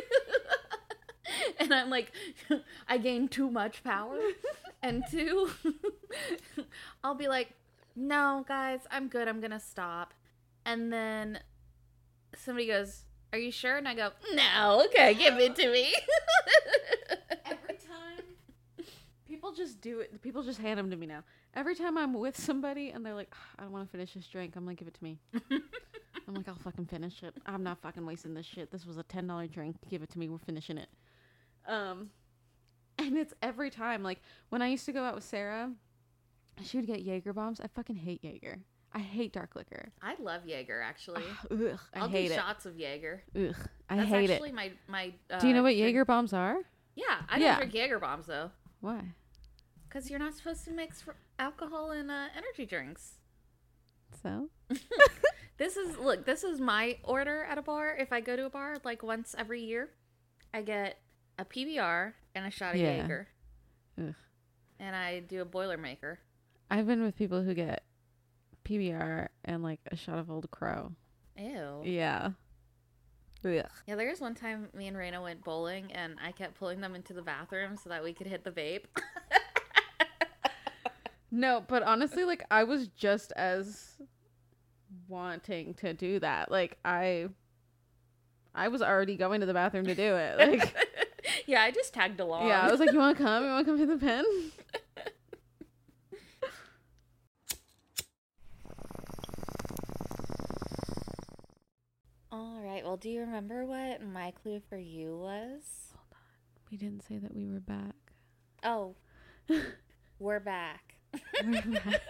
And I'm like, I gain too much power. And two, I'll be like, no, guys, I'm good. I'm going to stop. And then somebody goes, are you sure? And I go, no, okay, give it to me. Every time. People just do it. People just hand them to me now. Every time I'm with somebody and they're like, I don't want to finish this drink. I'm like, give it to me. I'm like, I'll fucking finish it. I'm not fucking wasting this shit. This was a ten dollars drink. Give it to me. We're finishing it. Um, and it's every time. Like, when I used to go out with Sarah, she would get Jaeger bombs. I fucking hate Jaeger. I hate dark liquor. I love Jaeger, actually. Uh, ugh, I I'll hate do it. shots of Jaeger. Ugh, I That's hate it. That's actually my... my uh, do you know what drink. Jaeger bombs are? Yeah, I don't yeah. drink Jaeger bombs, though. Why? Because you're not supposed to mix fr- alcohol and uh, energy drinks. So? This is... Look, this is my order at a bar. If I go to a bar, like, once every year, I get a P B R and a shot of yeah. Jaeger. Ugh. And I do a Boilermaker. I've been with people who get P B R and like a shot of Old Crow. Ew. Yeah. Ugh. Yeah, there was one time me and Raina went bowling and I kept pulling them into the bathroom so that we could hit the vape. No, but honestly, like I was just as wanting to do that. Like I I was already going to the bathroom to do it. Like yeah, I just tagged along. Yeah, I was like, you want to come? You want to come hit the pen? do you remember what my clue for you was? Hold on. We didn't say that we were back. Oh, we're back. We're back.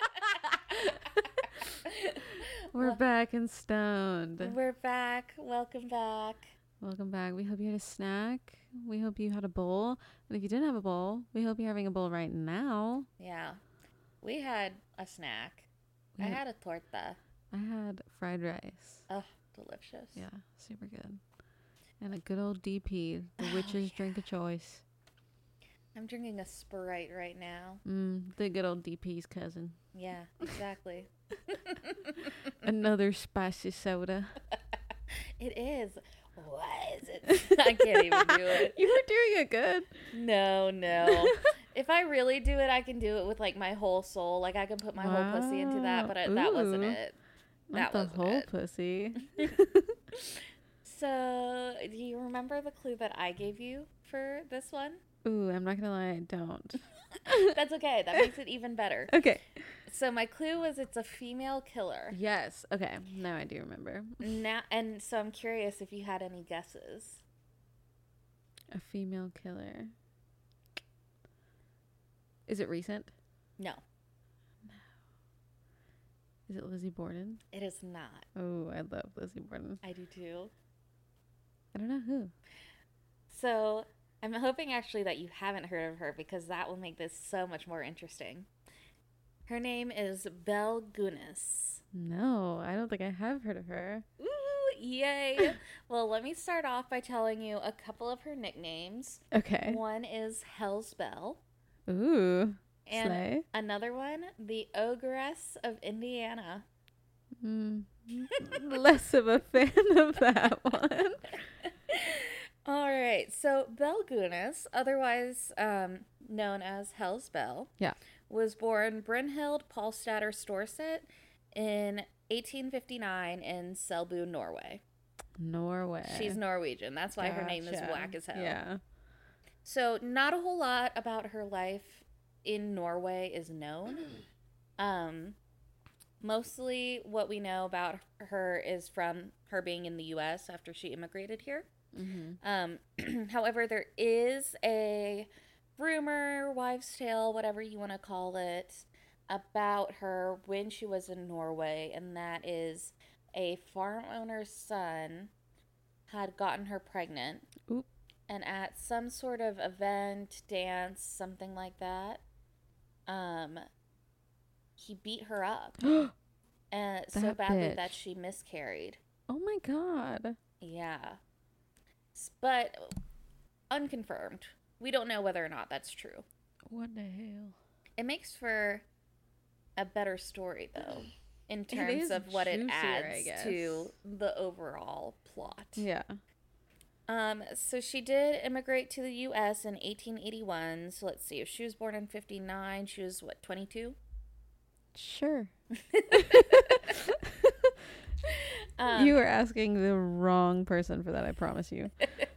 We're well, back and stoned. We're back. Welcome back. Welcome back. We hope you had a snack. We hope you had a bowl. And if you didn't have a bowl, we hope you're having a bowl right now. Yeah. We had a snack. We I had, had a torta. I had fried rice. Oh, delicious. Yeah, super good. And a good old D P, the oh, witch's yeah. drink of choice. I'm drinking a Sprite right now. Mm, the good old D P's cousin. Yeah, exactly. Another spicy soda. It is. What is it? I can't even do it. You were doing it good. No, no. If I really do it, I can do it with like my whole soul. Like I can put my wow. whole pussy into that, but I, that wasn't it. Not that the wasn't whole it. pussy. So, do you remember the clue that I gave you for this one? Ooh, I'm not gonna lie, I don't. That's okay. That makes it even better. Okay. So my clue was it's a female killer. Yes. Okay. Now I do remember. Now, and so I'm curious if you had any guesses. A female killer. Is it recent? No. No. Is it Lizzie Borden? It is not. Oh, I love Lizzie Borden. I do too. I don't know who. So I'm hoping actually that you haven't heard of her because that will make this so much more interesting. Her name is Belle Gunness. No, I don't think I have heard of her. Ooh, yay. Well, let me start off by telling you a couple of her nicknames. Okay. One is Hell's Belle. Ooh, and slay. Another one, the Ogress of Indiana. Mm, less of a fan of that one. All right. So Belle Gunness, otherwise um, known as Hell's Belle, yeah, was born Brynhild Paulstatter Storset in eighteen fifty-nine in Selbu, Norway. Norway. She's Norwegian. That's why gotcha. Her name is whack as hell. Yeah. So not a whole lot about her life in Norway is known. Um, mostly what we know about her is from her being in the U S after she immigrated here. Mm-hmm. Um, however, there is a rumor, wives' tale, whatever you want to call it, about her when she was in Norway, and that is a farm owner's son had gotten her pregnant. Oop. And at some sort of event, dance, something like that, um, he beat her up. and so That badly bitch. that she miscarried. Oh my god. Yeah. But unconfirmed. We don't know whether or not that's true. What the hell? It makes for a better story, though, in terms of what juicier, it adds to the overall plot. Yeah. Um, so she did immigrate to the U S in eighteen eighty-one. So let's see. If she was born in fifty-nine, she was, what, twenty-two? Sure. um, you were asking the wrong person for that, I promise you.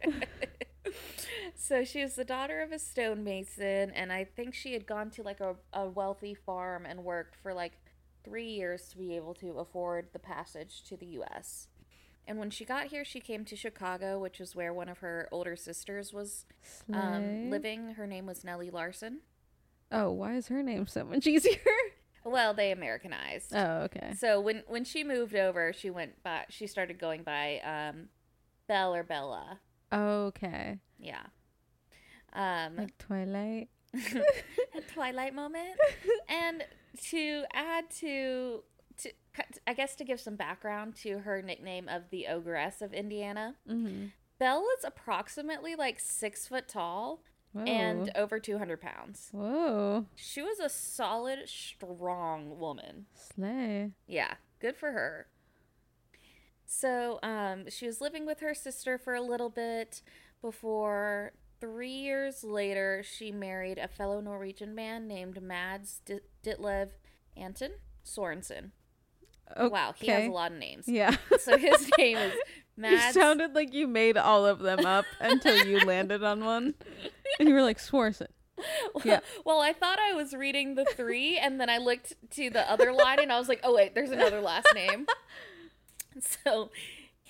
So she was the daughter of a stonemason, and I think she had gone to like a, a wealthy farm and worked for like three years to be able to afford the passage to the U S. And when she got here, she came to Chicago, which is where one of her older sisters was um, living. Her name was Nellie Larson. Oh, why is her name so much easier? Well, they Americanized. Oh, okay. So when, when she moved over, she went by. She started going by um, Belle or Bella. Okay. Yeah. Um, like Twilight. A Twilight moment. And to add to, to, I guess to give some background to her nickname of the Ogress of Indiana, mm-hmm. Belle was approximately like six foot tall. Whoa. And over two hundred pounds. Whoa. She was a solid, strong woman. Slay. Yeah, good for her. So um, she was living with her sister for a little bit before three years later she married a fellow Norwegian man named Mads D- Ditlev Anton Sorensen. Okay. Wow, he has a lot of names. Yeah. So his name is Mads. You sounded like you made all of them up until you landed on one. And you were like, Swarson. Well, yeah. Well, I thought I was reading the three, and then I looked to the other line, and I was like, oh, wait, there's another last name. So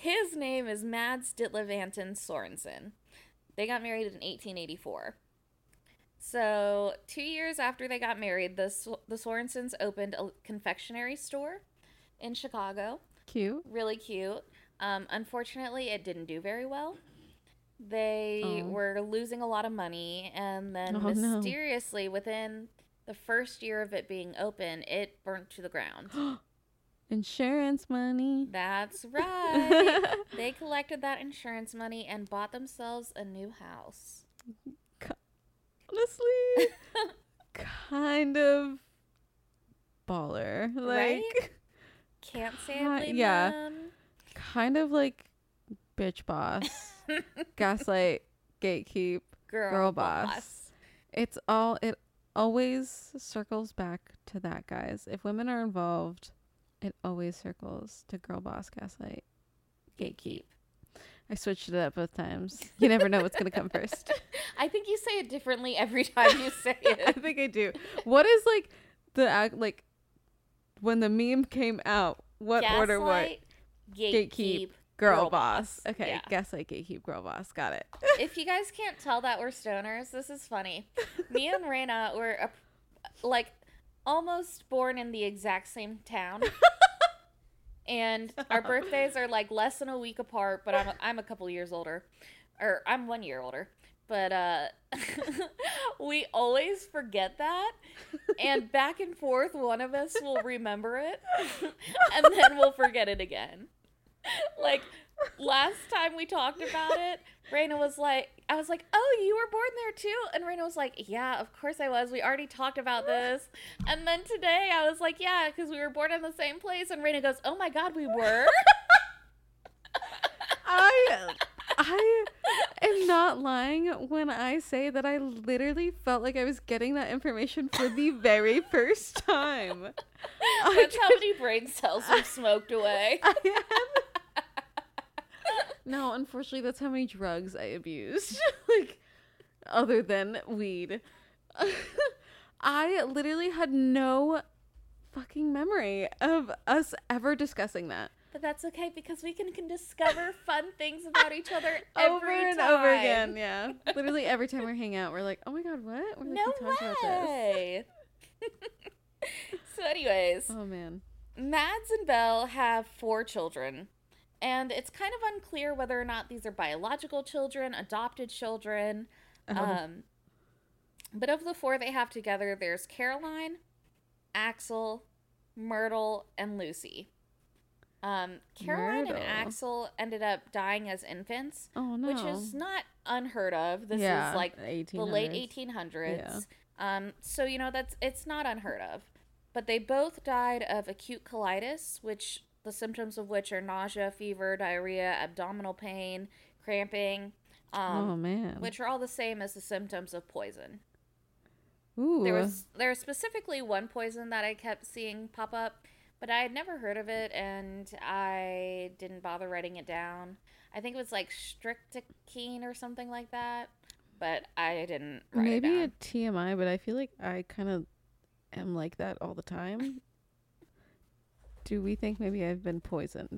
his name is Mads Ditlev Anton Sorensen. They got married in eighteen eighty-four. So, two years after they got married, the, the Sorensens opened a confectionery store in Chicago. Cute. Really cute. Um, unfortunately, it didn't do very well. They Oh. were losing a lot of money, and then Oh, no. mysteriously, within the first year of it being open, it burnt to the ground. Insurance money. That's right. They collected that insurance money and bought themselves a new house. Honestly, kind of baller. Like, Right? Can't say I Ki- blame yeah. them. kind of like bitch boss, gaslight, gatekeep, Girl, girl boss. It's all, it always circles back to that, guys. If women are involved, it always circles to girl boss, gaslight, gatekeep. I switched it up both times. You never know what's going to come first. I think you say it differently every time you say I it. think I do. What is like the act, like when the meme came out, what order what? Gaslight, gatekeep, Gatekeep, Girl, girl boss. boss. Okay, Yeah. gaslight, gatekeep, girl boss. Got it. If you guys can't tell that we're stoners, this is funny. Me and Raina were a, like almost born in the exact same town. And our birthdays are like less than a week apart, but I'm a, I'm a couple years older. Or I'm one year older. But uh we always forget that. And back and forth, one of us will remember it. And then we'll forget it again. Like last time we talked about it, Raina was like, I was like, oh, you were born there too? And Raina was like, yeah, of course I was. We already talked about this. And then today I was like, yeah, because we were born in the same place. And Raina goes, oh my God, we were? I I am not lying when I say that I literally felt like I was getting that information for the very first time. I That's how many brain cells we smoked away. I had... No, unfortunately, that's how many drugs I abused. Like, other than weed. I literally had no fucking memory of us ever discussing that. But that's okay because we can, can discover fun things about each other Over every and time. over again, yeah. Literally every time we hang out, we're like, oh my God, what? We're like, No we talked about this. way. So anyways, Oh, man. Mads and Belle have four children. And it's kind of unclear whether or not these are biological children, adopted children. Oh. Um, but of the four they have together, there's Caroline, Axel, Myrtle, and Lucy. Um, Caroline Myrtle. and Axel ended up dying as infants, Oh, no. which is not unheard of. This yeah, is like the eighteen hundreds. late eighteen hundreds. Um, so, you know, that's it's not unheard of. But they both died of acute colitis, which the symptoms of which are nausea, fever, diarrhea, abdominal pain, cramping, um, oh, man. which are all the same as the symptoms of poison. Ooh. There was there was specifically one poison that I kept seeing pop up, but I had never heard of it, and I didn't bother writing it down. I think it was like strychnine or something like that, but I didn't write Maybe it a down. T M I, but I feel like I kind of am like that all the time. Do we think maybe I've been poisoned?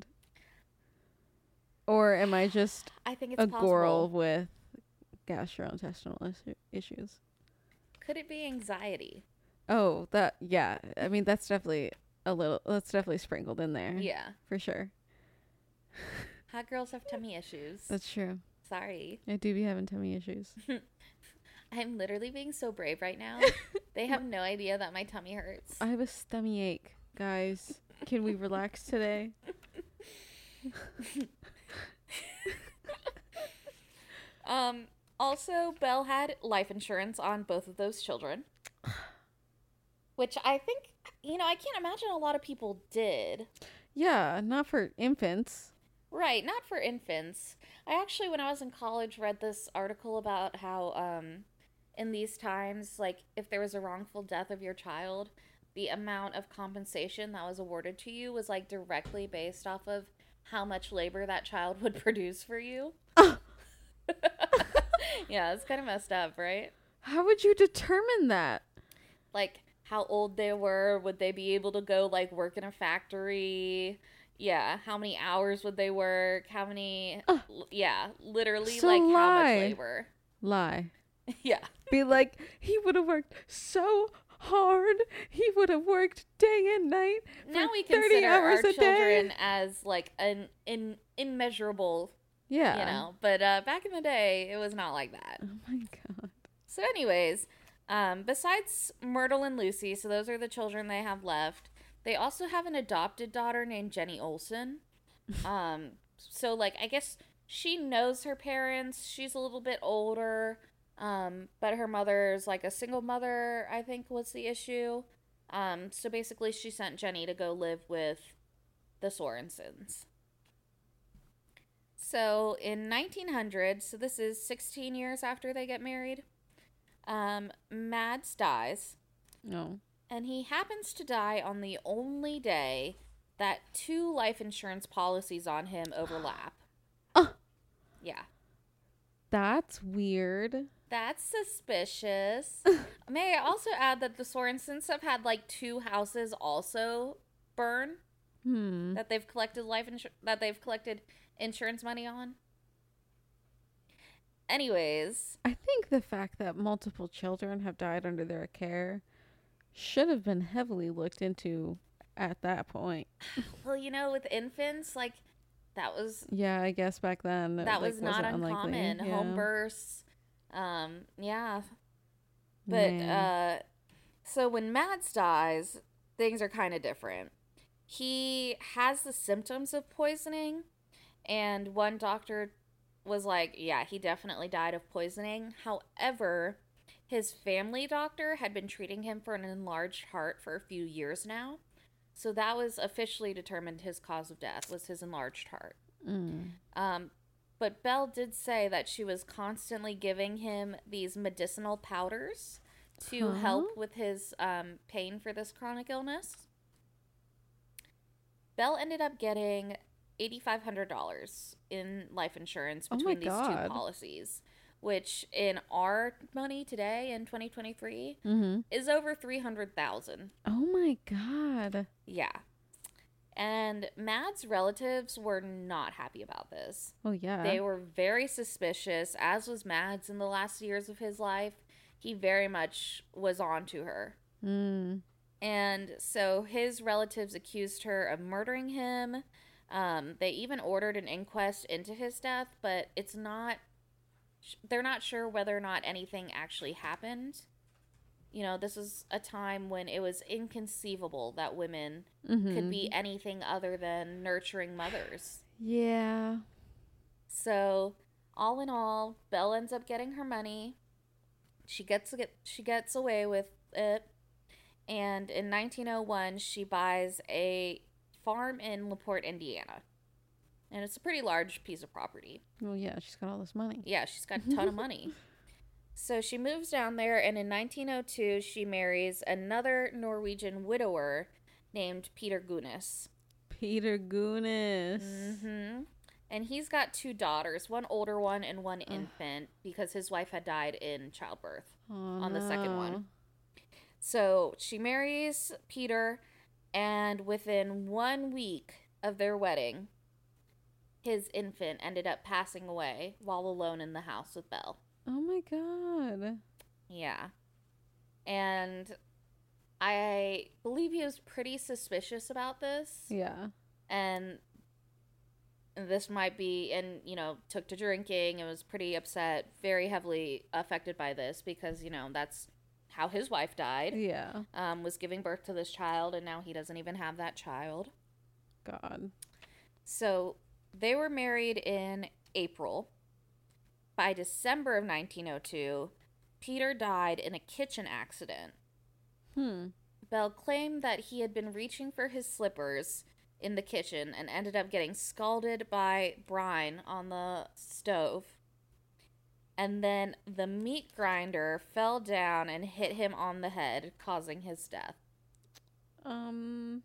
Or am I just I think it's a possible. girl with gastrointestinal issu- issues? Could it be anxiety? Oh, that, yeah. I mean, that's definitely a little, that's definitely sprinkled in there. Yeah. For sure. Hot girls have tummy issues. That's true. Sorry. I do be having tummy issues. I'm literally being so brave right now. They have no idea that my tummy hurts. I have a stomach ache, guys. Can we relax today? Um, also, Belle had life insurance on both of those children. Which I think, you know, I can't imagine a lot of people did. Yeah, not for infants. Right, not for infants. I actually, when I was in college, read this article about how, um, in these times, like, if there was a wrongful death of your child, the amount of compensation that was awarded to you was, like, directly based off of how much labor that child would produce for you. Yeah, it's kind of messed up, right? How would you determine that? Like, how old they were, would they be able to go, like, work in a factory? Yeah, how many hours would they work? How many? Uh, l- yeah, literally, so like how much lie. labor. Lie. Yeah. Be like, he would have worked so hard. He would have worked day and night for Now we thirty consider hours our a children day. as like an in immeasurable, Yeah. you know. But uh, back in the day, it was not like that. Oh my god. So, anyways, um, besides Myrtle and Lucy, so those are the children they have left. They also have an adopted daughter named Jenny Olsen. Um, so like I guess she knows her parents. She's a little bit older. Um, but her mother's like a single mother, I think was the issue. Um, so basically she sent Jenny to go live with the Sorensens. So in nineteen hundred, so this is sixteen years after they get married, um, Mads dies. No. And he happens to die on the only day that two life insurance policies on him overlap. Uh, Yeah. that's weird. That's suspicious. May I also add that the Sorensens have had like two houses also burn Hmm. that they've collected life insur- that they've collected insurance money on. Anyways, I think the fact that multiple children have died under their care should have been heavily looked into at that point. well, you know, with infants, like that was Yeah, I guess back then that like, was not wasn't unlikely. uncommon. Yeah. Home births, um, yeah. But Man. uh, so when Mads dies, things are kind of different. He has the symptoms of poisoning, and one doctor was like, yeah, he definitely died of poisoning. However, his family doctor had been treating him for an enlarged heart for a few years now. So that was officially determined his cause of death was his enlarged heart. Mm. Um, but Belle did say that she was constantly giving him these medicinal powders to Huh? help with his um, pain for this chronic illness. Belle ended up getting eight thousand five hundred dollars in life insurance Oh my between these God. two policies, which in our money today in twenty twenty-three Mm-hmm. is over three hundred thousand dollars. Oh my god. Yeah. And Mads' relatives were not happy about this. Oh yeah. They were very suspicious, as was Mads in the last years of his life. He very much was on to her. Mm. And so his relatives accused her of murdering him. Um, they even ordered an inquest into his death, but it's not, they're not sure whether or not anything actually happened. You know, this was a time when it was inconceivable that women Mm-hmm. could be anything other than nurturing mothers. Yeah. So, all in all, Belle ends up getting her money. She gets she gets away with it. And in nineteen oh one, she buys a farm in LaPorte, Indiana. And it's a pretty large piece of property. Well, yeah, she's got all this money. Yeah, she's got a ton of money. So she moves down there, and in nineteen oh two, she marries another Norwegian widower named Peter Gunas. Peter Gunas. Mm-hmm. And he's got two daughters, one older one and one infant, because his wife had died in childbirth Oh, on the second no. one. So she marries Peter, and within one week of their wedding, his infant ended up passing away while alone in the house with Belle. Oh my god. Yeah. And I believe he was pretty suspicious about this. Yeah. And this might be, and, you know, took to drinking and was pretty upset, very heavily affected by this because, you know, that's how his wife died. Yeah. Um, was giving birth to this child, and now he doesn't even have that child. God. So they were married in April. By December of nineteen oh two, Peter died in a kitchen accident. Hmm. Belle claimed that he had been reaching for his slippers in the kitchen and ended up getting scalded by brine on the stove. And then the meat grinder fell down and hit him on the head, causing his death. Um.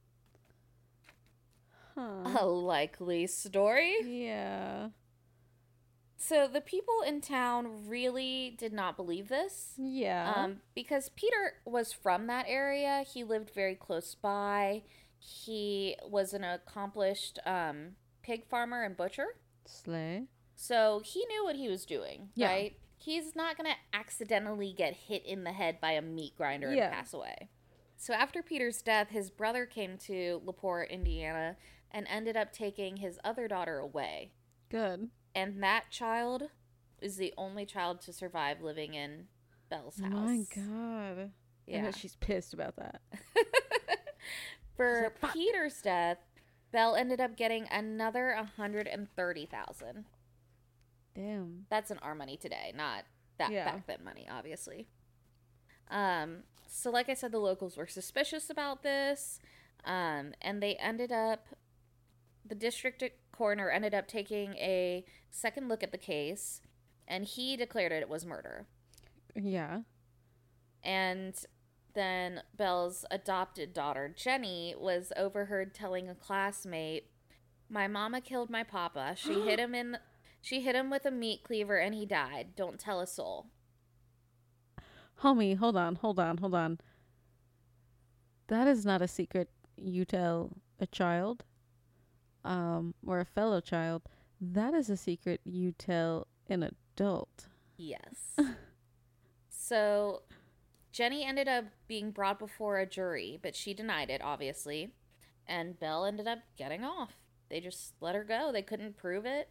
Huh. A likely story. Yeah. So the people in town really did not believe this. Yeah. Um, because Peter was from that area. He lived very close by. He was an accomplished um, pig farmer and butcher. Slay. So he knew what he was doing, Yeah. right? He's not going to accidentally get hit in the head by a meat grinder Yeah. and pass away. So after Peter's death, his brother came to LaPorte, Indiana, and ended up taking his other daughter away. Good. And that child is the only child to survive living in Belle's house. My God. Yeah. I bet she's pissed about that. For like, "Fuck." Peter's death, Belle ended up getting another one hundred thirty thousand dollars. Damn. That's in our money today, not that Yeah. back then money, obviously. Um, so like I said, the locals were suspicious about this, um, and they ended up, the district coroner ended up taking a second look at the case, and he declared it was murder. Yeah. And then Belle's adopted daughter, Jenny, was overheard telling a classmate, "My mama killed my papa. She hit him in, she hit him with a meat cleaver and he died. Don't tell a soul." Homie, hold on, hold on, hold on. That is not a secret you tell a child, um, or a fellow child. That is a secret you tell an adult. Yes. So Jenny ended up being brought before a jury, but she denied it, obviously. And Belle ended up getting off. They just let her go. They couldn't prove it.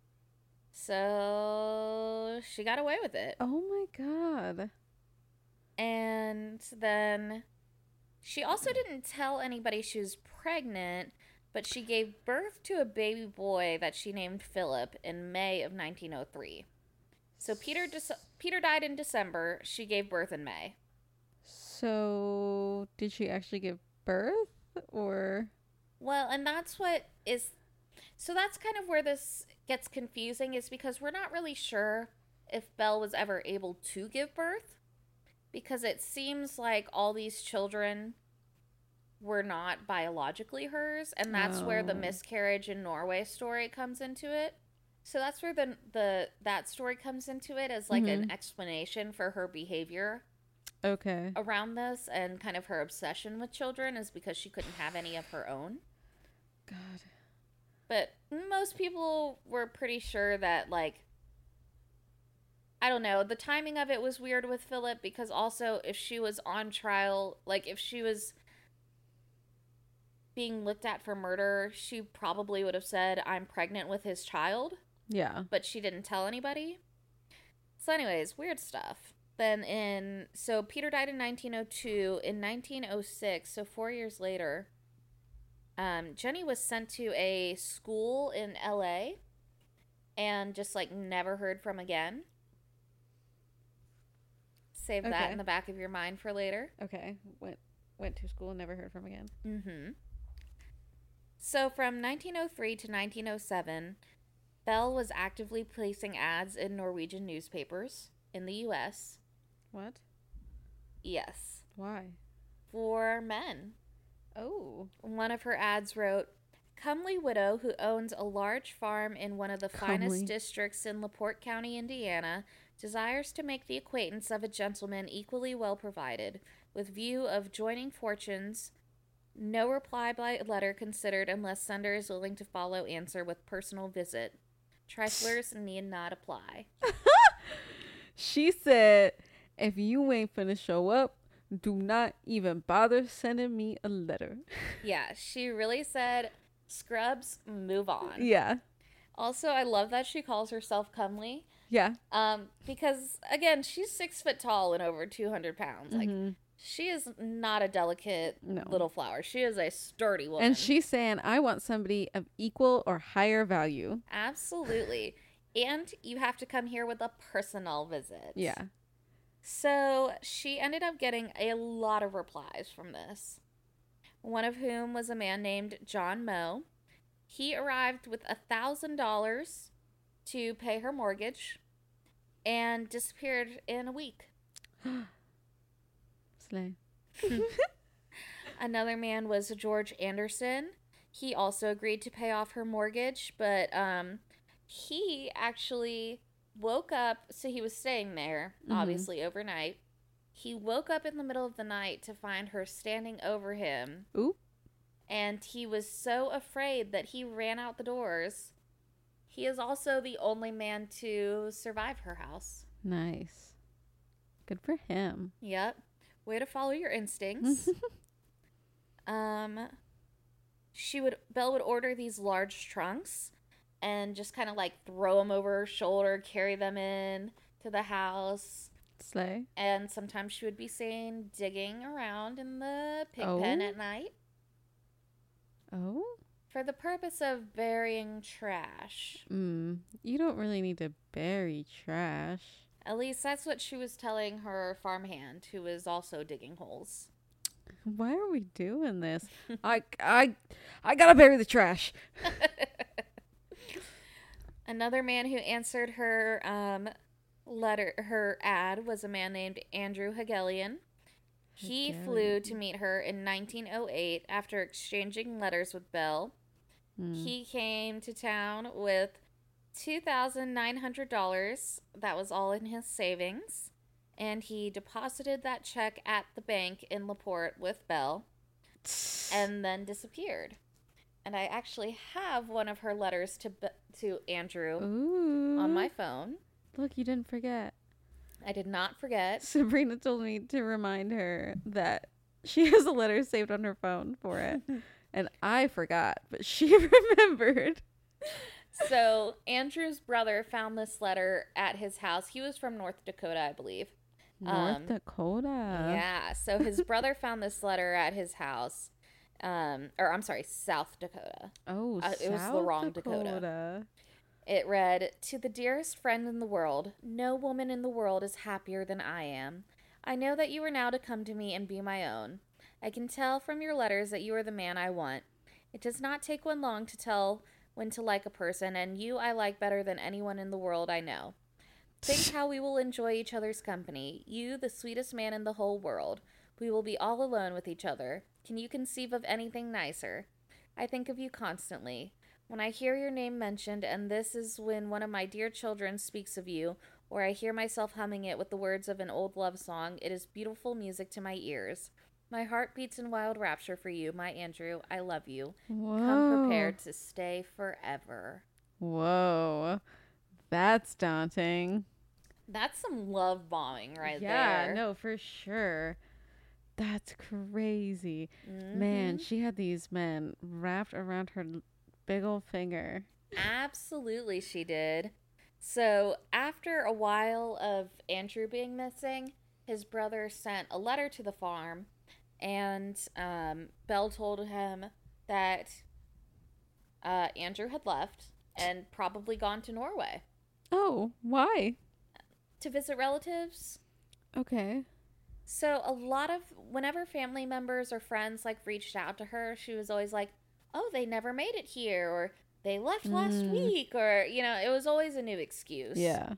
So she got away with it. Oh my God. And then she also didn't tell anybody she was pregnant, but she gave birth to a baby boy that she named Philip in May of nineteen oh three. So Peter De- Peter died in December. She gave birth in May. So, did she actually give birth, or? Well, and that's what is... So that's kind of where this gets confusing, is because we're not really sure if Belle was ever able to give birth, because it seems like all these children were not biologically hers, and that's where the Oh. miscarriage in Norway story comes into it. So that's where the the that story comes into it as like an Mhm. explanation for her behavior Okay. around this, and kind of her obsession with children is because she couldn't have any of her own. God. But most people were pretty sure that, like, I don't know, the timing of it was weird with Philip, because also if she was on trial, like if she was being looked at for murder, she probably would have said, "I'm pregnant with his child," Yeah. but she didn't tell anybody. So anyways, weird stuff. Then in, so Peter died in nineteen oh two. In nineteen oh six, so four years later, um, Jenny was sent to a school in L A and just like never heard from again. Save that Okay. in the back of your mind for later. Okay. Went went to school and never heard from again. Mm-hmm. So from nineteen oh three to nineteen oh seven, Belle was actively placing ads in Norwegian newspapers in the U S. What? Yes. Why? For men. Oh. One of her ads wrote, "Comely widow who owns a large farm in one of the Comely. finest districts in LaPorte County, Indiana, desires to make the acquaintance of a gentleman equally well provided, with view of joining fortunes. No reply by letter considered unless sender is willing to follow answer with personal visit. Triflers need not apply." She said, if you ain't finna show up, do not even bother sending me a letter. Yeah, she really said, "Scrubs, move on." Yeah. Also, I love that she calls herself comely. Yeah. Um, because again, she's six foot tall and over two hundred pounds. Like, Mhm. she is not a delicate No. little flower. She is a sturdy woman. And she's saying, I want somebody of equal or higher value. Absolutely. And you have to come here with a personal visit. Yeah. So she ended up getting a lot of replies from this. One of whom was a man named John Moe. He arrived with a thousand dollars to pay her mortgage and disappeared in a week. Slay. Another man was George Anderson. He also agreed to pay off her mortgage, but um, he actually woke up. So he was staying there, Mhm. obviously, overnight. He woke up in the middle of the night to find her standing over him Ooh. and he was so afraid that he ran out the doors. He is also the only man to survive her house. Nice. Good for him. Yep. Way to follow your instincts. um, she would, Belle would order these large trunks and just kind of like throw them over her shoulder, carry them in to the house. Slay. And sometimes she would be seen digging around in the pig Oh. pen at night Oh? for the purpose of burying trash. Mm. You don't really need to bury trash. At least that's what she was telling her farmhand, who was also digging holes. Why are we doing this? I, I, I gotta bury the trash. Another man who answered her um, letter, her ad, was a man named Andrew Hegelian. He flew to meet her in nineteen oh eight after exchanging letters with Belle. Mm. He came to town with two thousand nine hundred dollars. That was all in his savings. And he deposited that check at the bank in LaPorte with Belle and then disappeared. And I actually have one of her letters to Be- to Andrew Ooh. on my phone. Look, you didn't forget. I did not forget. Sabrina told me to remind her that she has a letter saved on her phone for it. And I forgot, but she remembered. So Andrew's brother found this letter at his house. He was from North Dakota, I believe. North Um, Dakota. Yeah. So his brother found this letter at his house. Um, or I'm sorry, South Dakota. Oh, Uh, it was the South wrong Dakota. Dakota. It read, "To the dearest friend in the world, no woman in the world is happier than I am. I know that you are now to come to me and be my own. I can tell from your letters that you are the man I want. It does not take one long to tell when to like a person, and you I like better than anyone in the world I know. Think how we will enjoy each other's company. You, the sweetest man in the whole world. We will be all alone with each other. Can you conceive of anything nicer? I think of you constantly. When I hear your name mentioned, and this is when one of my dear children speaks of you, or I hear myself humming it with the words of an old love song, it is beautiful music to my ears. My heart beats in wild rapture for you, my Andrew. I love you. Whoa. Come prepared to stay forever." Whoa. That's daunting. That's some love bombing right yeah, there. no, for sure. That's crazy. Mhm. Man, she had these men wrapped around her l- big old finger. Absolutely, she did. So, after a while of Andrew being missing, his brother sent a letter to the farm, and um, Belle told him that uh, Andrew had left and probably gone to Norway Oh, why? to visit relatives. Okay. So, a lot of, whenever family members or friends like reached out to her, she was always like, "Oh, they never made it here," or "They left last Mm. week," or, you know, it was always a new excuse. Yeah.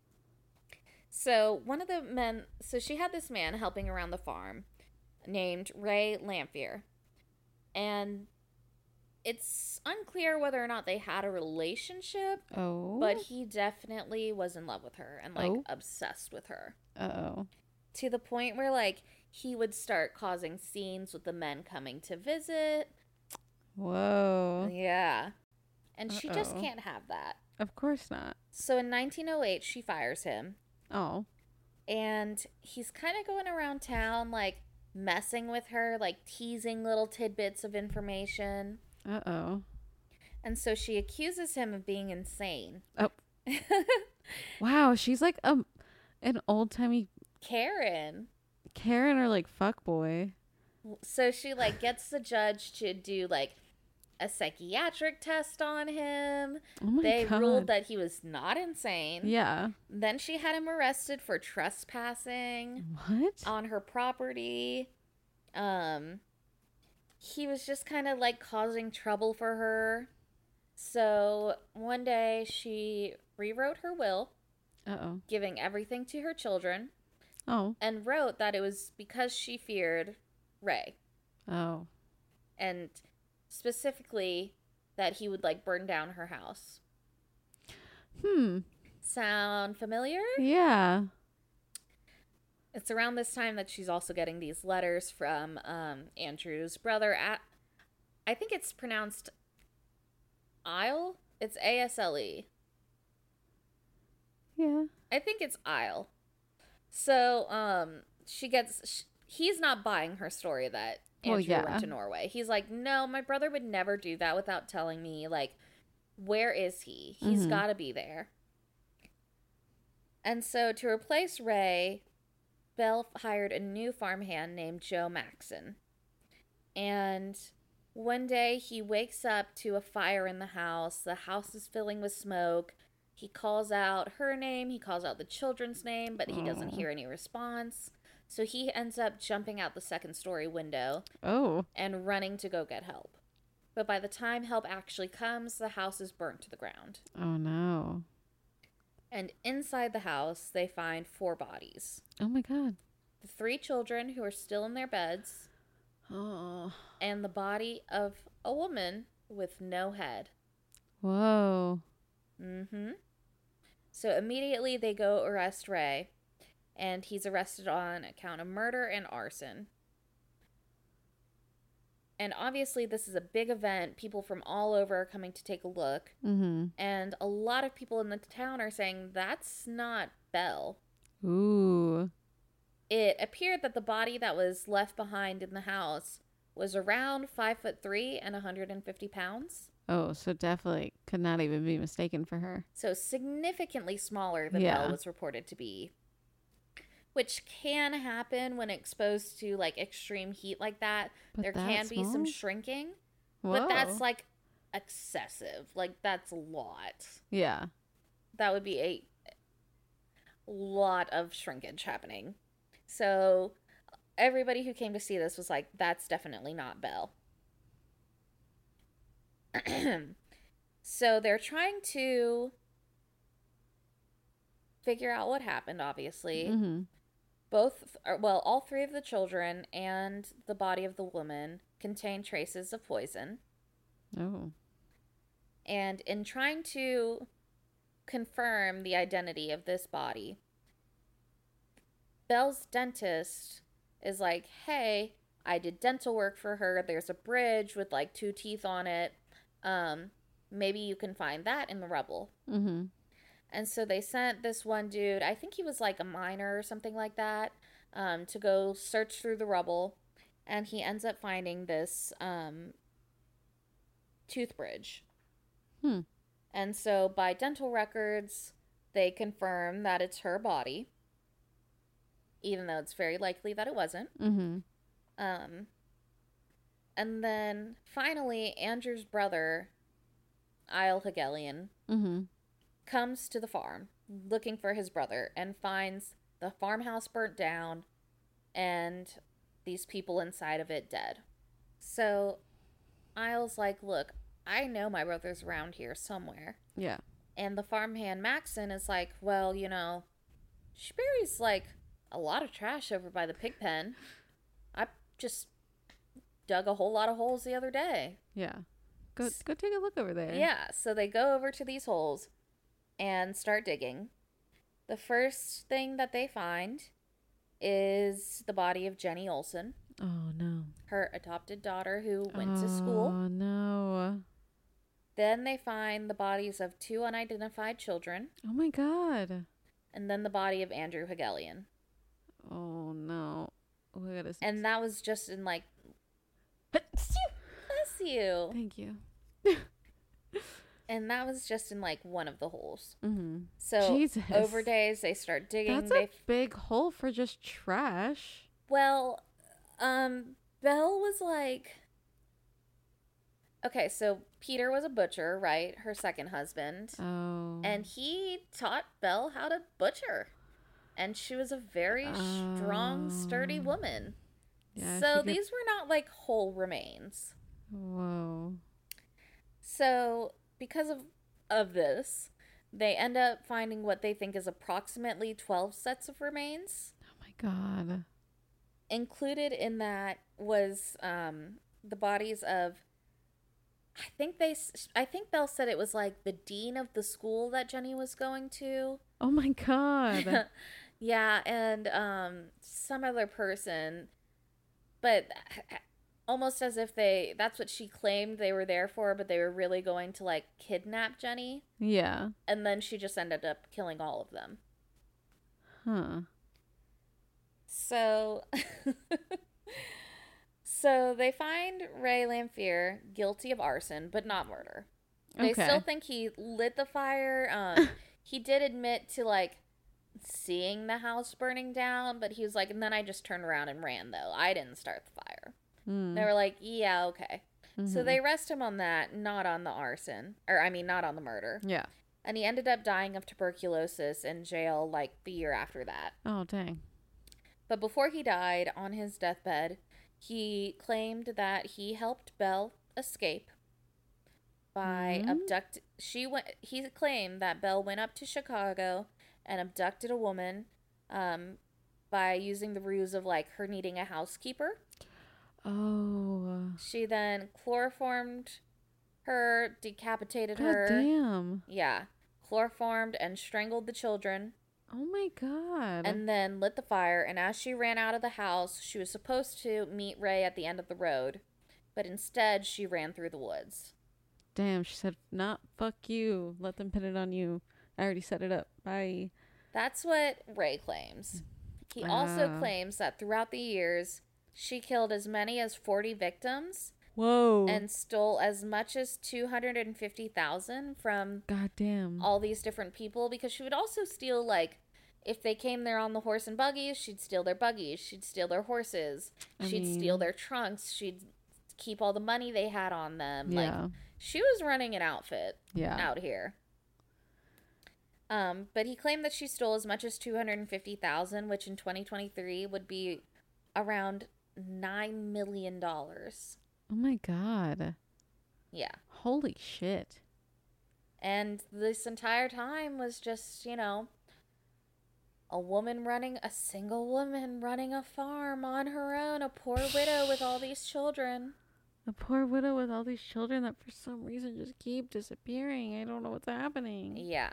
So one of the men, so she had this man helping around the farm named Ray Lamphere. And it's unclear whether or not they had a relationship, Oh. but he definitely was in love with her and like Oh. obsessed with her. Uh-oh. To the point where like he would start causing scenes with the men coming to visit. Whoa. Yeah. And she just Uh-oh. can't have that. Of course not. So in nineteen oh eight, she fires him. Oh. And he's kind of going around town, like, messing with her, like, teasing little tidbits of information. Uh-oh. And so she accuses him of being insane. Oh. Wow, she's like um an old-timey Karen. Karen or like fuckboy. So she, like, gets the judge to do, like, a psychiatric test on him. Oh my They god. ruled that he was not insane. Yeah. Then she had him arrested for trespassing What? on her property. Um, he was just kind of like causing trouble for her. So one day she rewrote her will, Uh-oh. giving everything to her children, Oh. and wrote that it was because she feared Ray, Oh. and specifically that he would like burn down her house. Hmm. Sound familiar? Yeah. It's around this time that she's also getting these letters from um, Andrew's brother. At, I think it's pronounced Isle. It's A S L E. Yeah. I think it's Isle. So, um, she gets, sh- he's not buying her story that Andrew Well, yeah. went to Norway. He's like, no, my brother would never do that without telling me, like, where is he? He's Mhm. got to be there. And so to replace Ray, Belle hired a new farmhand named Joe Maxon. And one day he wakes up to a fire in the house. The house is filling with smoke. He calls out her name. He calls out the children's name, but he doesn't Aw. hear any response. So he ends up jumping out the second story window Oh. and running to go get help. But by the time help actually comes, the house is burnt to the ground. Oh no. And inside the house, they find four bodies. Oh my god. The three children who are still in their beds, Oh. and the body of a woman with no head. Whoa. Mm-hmm. So immediately they go arrest Ray, and he's arrested on account of murder and arson. And obviously this is a big event. People from all over are coming to take a look. Mm-hmm. And a lot of people in the town are saying, that's not Belle. Ooh. It appeared that the body that was left behind in the house was around five foot three and one hundred fifty pounds. Oh, so definitely could not even be mistaken for her. So significantly smaller than Yeah. Belle was reported to be. Which can happen when exposed to like extreme heat like that. But there that can be some small? shrinking. Whoa. But that's like excessive. Like that's a lot. Yeah. That would be a lot of shrinkage happening. So everybody who came to see this was like, that's definitely not Belle. So they're trying to figure out what happened, obviously. Mm-hmm. Both, or, well, all three of the children and the body of the woman contain traces of poison. Oh. And in trying to confirm the identity of this body, Belle's dentist is like, hey, I did dental work for her. There's a bridge with like two teeth on it. Um, maybe you can find that in the rubble. Mm-hmm. And so they sent this one dude, I think he was like a miner or something like that, um, to go search through the rubble. And he ends up finding this um, tooth bridge. Hmm. And so by dental records, they confirm that it's her body, even though it's very likely that it wasn't. Mm-hmm. Um, and then finally, Andrew's brother, Isle Hegelian, Mm-hmm. comes to the farm looking for his brother and finds the farmhouse burnt down and these people inside of it dead. So Isle's like, look, I know my brother's around here somewhere. Yeah. And the farmhand Maxon is like, well, you know, she buries like a lot of trash over by the pig pen. I just dug a whole lot of holes the other day. Yeah. Go go take a look over there. Yeah, so they go over to these holes and start digging. The first thing that they find is the body of Jenny Olson, Oh no. her adopted daughter who went oh, to school. Oh no. Then they find the bodies of two unidentified children, Oh my god. and then the body of Andrew Hegelian. Oh no. Oh, I gotta. And that was just in like, bless you. Thank you. And that was just in like one of the holes. Mm-hmm. So Jesus. over days they start digging. That's they a big hole for just trash. Well, um, Belle was like, okay, so Peter was a butcher, right? Her second husband. Oh. And he taught Belle how to butcher. And she was a very strong, sturdy Oh. woman. Yeah, so she could- these were not like whole remains. Whoa. So because of, of this, they end up finding what they think is approximately twelve sets of remains. Oh my god. Included in that was um, the bodies of, I think they, I think Belle said it was like the dean of the school that Jenny was going to. Oh my god. Yeah, and um, some other person, but almost as if they, that's what she claimed they were there for, but they were really going to, like, kidnap Jenny. Yeah. And then she just ended up killing all of them. Huh. So, so they find Ray Lamphere guilty of arson, but not murder. They Okay. still think he lit the fire. Um, he did admit to, like, seeing the house burning down, but he was like, and then I just turned around and ran, though. I didn't start the fire. Mm. They were like, yeah, okay. Mm-hmm. So they arrest him on that, not on the arson. Or, I mean, not on the murder. Yeah. And he ended up dying of tuberculosis in jail, like, the year after that. Oh, dang. But before he died, on his deathbed, he claimed that he helped Belle escape by Mm. abduct. She went. He claimed that Belle went up to Chicago and abducted a woman, um, by using the ruse of, like, her needing a housekeeper. Oh. She then chloroformed her, decapitated God her. damn. Yeah, chloroformed and strangled the children. Oh my god. And then lit the fire, and as she ran out of the house, she was supposed to meet Ray at the end of the road, but instead she ran through the woods. Damn, she said, not fuck you. Let them pin it on you. I already set it up. Bye. That's what Ray claims. He also Ah. claims that throughout the years, she killed as many as forty victims Whoa. and stole as much as two hundred fifty thousand from God damn. all these different people, because she would also steal, like, if they came there on the horse and buggies, she'd steal their buggies, she'd steal their horses, I she'd mean- steal their trunks, she'd keep all the money they had on them. Yeah. Like, she was running an outfit Yeah. out here. Um, but he claimed that she stole as much as two hundred fifty thousand, which in twenty twenty-three would be around nine million dollars. Oh my god. Yeah. Holy shit. And this entire time was just, you know, a woman running, a single woman running a farm on her own, a poor widow with all these children. A poor widow with all these children that for some reason just keep disappearing. I don't know what's happening. Yeah.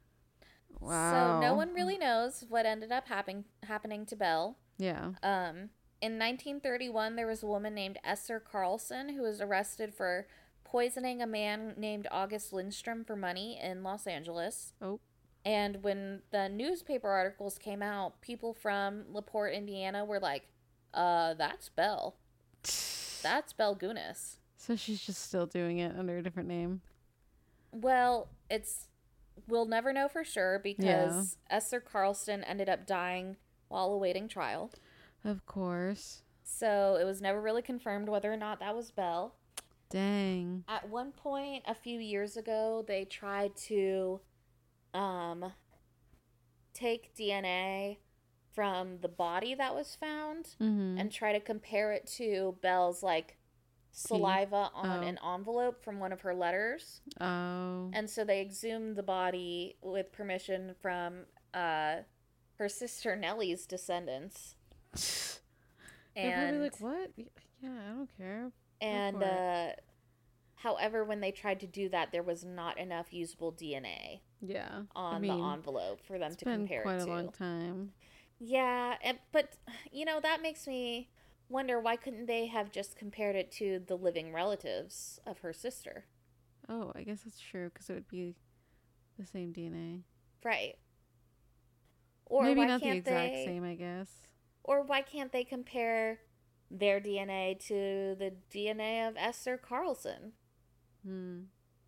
Wow. So no one really knows what ended up happen- happening to Belle. Yeah. Um, in nineteen thirty-one, there was a woman named Esther Carlson who was arrested for poisoning a man named August Lindstrom for money in Los Angeles. Oh. And when the newspaper articles came out, people from LaPorte, Indiana were like, uh, that's Belle. That's Belle Gunas. So she's just still doing it under a different name. Well, it's, we'll never know for sure because Esther Carlson ended up dying while awaiting trial. Of course. So it was never really confirmed whether or not that was Belle. Dang. At one point, a few years ago, they tried to um, take D N A from the body that was found Mm-hmm. and try to compare it to Belle's, like, saliva on Oh. an envelope from one of her letters. Oh. And so they exhumed the body with permission from uh, her sister Nellie's descendants. They're probably And, like, what? Y- Yeah, I don't care. and for it. uh, however, when they tried to do that, there was not enough usable D N A Yeah. on I mean, the envelope for them it's to been compare quite it a to. long time. Yeah, and, but, you know, that makes me wonder, why couldn't they have just compared it to the living relatives of her sister? Oh, I guess that's true because it would be the same D N A. Right. Or Maybe why not the can't exact they, same, I guess. Or why can't they compare their D N A to the D N A of Esther Carlson? Hmm.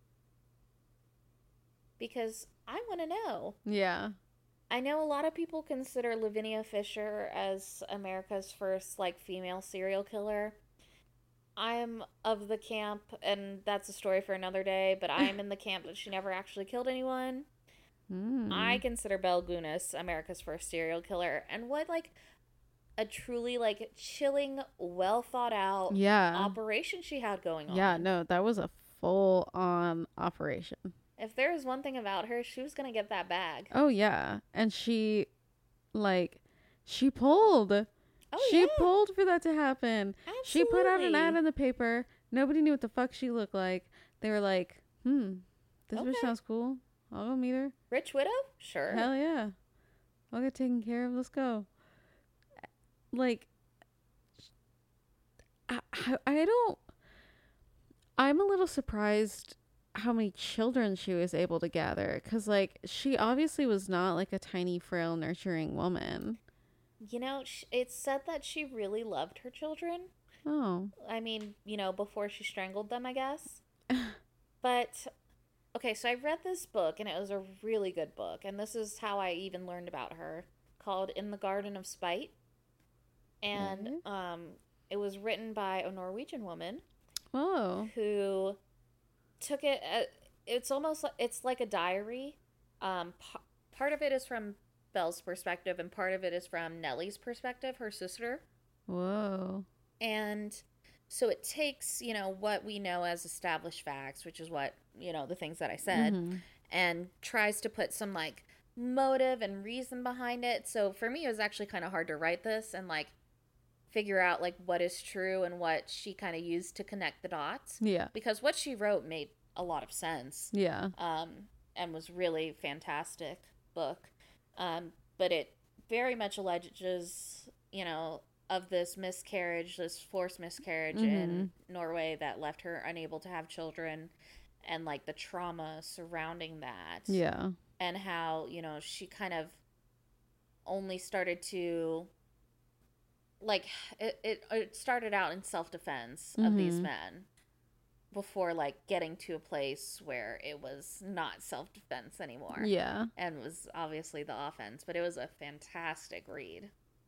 Because I want to know. Yeah. I know a lot of people consider Lavinia Fisher as America's first, like, female serial killer. I'm of the camp, and that's a story for another day, but I am in the camp that she never actually killed anyone. Hmm. I consider Belle Gunas America's first serial killer, and what, like, a truly, like, chilling, well thought out Yeah. operation she had going on. Yeah, no, that was a full on operation. If there was one thing about her, she was gonna get that bag. Oh, yeah. And she, like, she pulled. Oh, she yeah. pulled for that to happen. Absolutely. She put out an ad in the paper. Nobody knew what the fuck she looked like. They were like, hmm, this bitch Okay. sounds cool. I'll go meet her. Rich Widow? Sure. Hell yeah. I'll get taken care of. Let's go. Like, h- I, I don't. I'm a little surprised how many children she was able to gather, because like she obviously was not like a tiny, frail, nurturing woman. You know, sh- it's said that she really loved her children. Oh. I mean, you know, before she strangled them, I guess. But okay, so I read this book and it was a really good book, and this is how I even learned about her, called In the Garden of Spite. And Okay. um it was written by a Norwegian woman Oh. who took it uh, it's almost like it's like a diary. Um p- part of it is from Belle's perspective and part of it is from Nellie's perspective, her sister. Whoa. And so it takes, you know, what we know as established facts, which is what, you know, the things that I said, Mm-hmm. and tries to put some like motive and reason behind it. So for me, it was actually kind of hard to write this and like figure out like what is true and what she kind of used to connect the dots, Yeah. because what she wrote made a lot of sense, Yeah. um, and was really fantastic book. Um, but it very much alleges, you know, of this miscarriage, this forced miscarriage Mm-hmm. in Norway that left her unable to have children, and like the trauma surrounding that. Yeah. And how, you know, she kind of only started to like it, it, it started out in self-defense of these Mm-hmm. men before like getting to a place where it was not self-defense anymore Yeah. and was obviously the offense. But it was a fantastic read.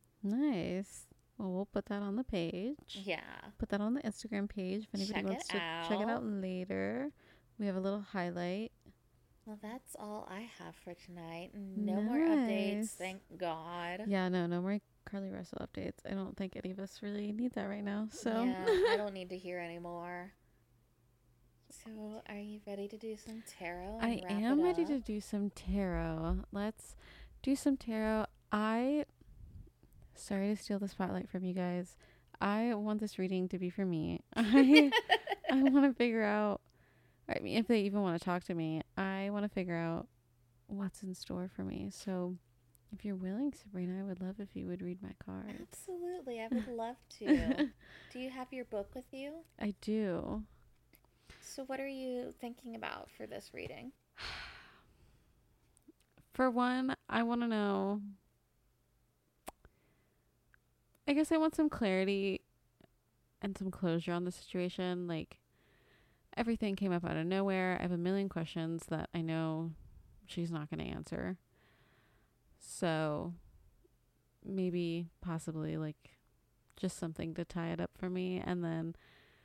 Nice. Well, we'll put that on the page. Yeah, Put that on the Instagram page if anybody check wants it to check it out. out later. We have a little highlight. Well, that's all I have for tonight. No more updates, Nice. thank God. Yeah, no, no more Carly Russell updates. I don't think any of us really need that right now. So Yeah, I don't need to hear anymore. So, are you ready to do some tarot? And I wrap am it ready up? to do some tarot. Let's do some tarot. I sorry to steal the spotlight from you guys. I want this reading to be for me. I I want to figure out. I mean, if they even want to talk to me, I want to figure out what's in store for me. So, if you're willing, Sabrina, I would love if you would read my cards. Absolutely, I would love to. Do you have your book with you? I do. So, what are you thinking about for this reading? For one, I want to know. I guess I want some clarity and some closure on the situation. Like, everything came up out of nowhere. I have a million questions that I know she's not going to answer. So, maybe, possibly, like, just something to tie it up for me. And then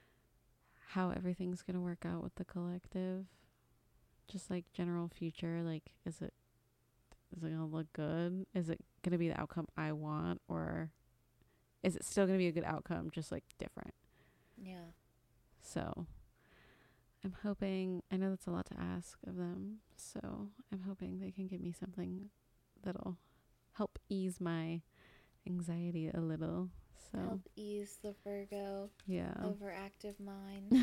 how everything's going to work out with the collective. Just, like, general future. Like, is it, is it going to look good? Is it going to be the outcome I want? Or is it still going to be a good outcome, just, like, different? Yeah. So I'm hoping, I know that's a lot to ask of them, so I'm hoping they can give me something that'll help ease my anxiety a little. So Help ease the Virgo yeah. overactive mind.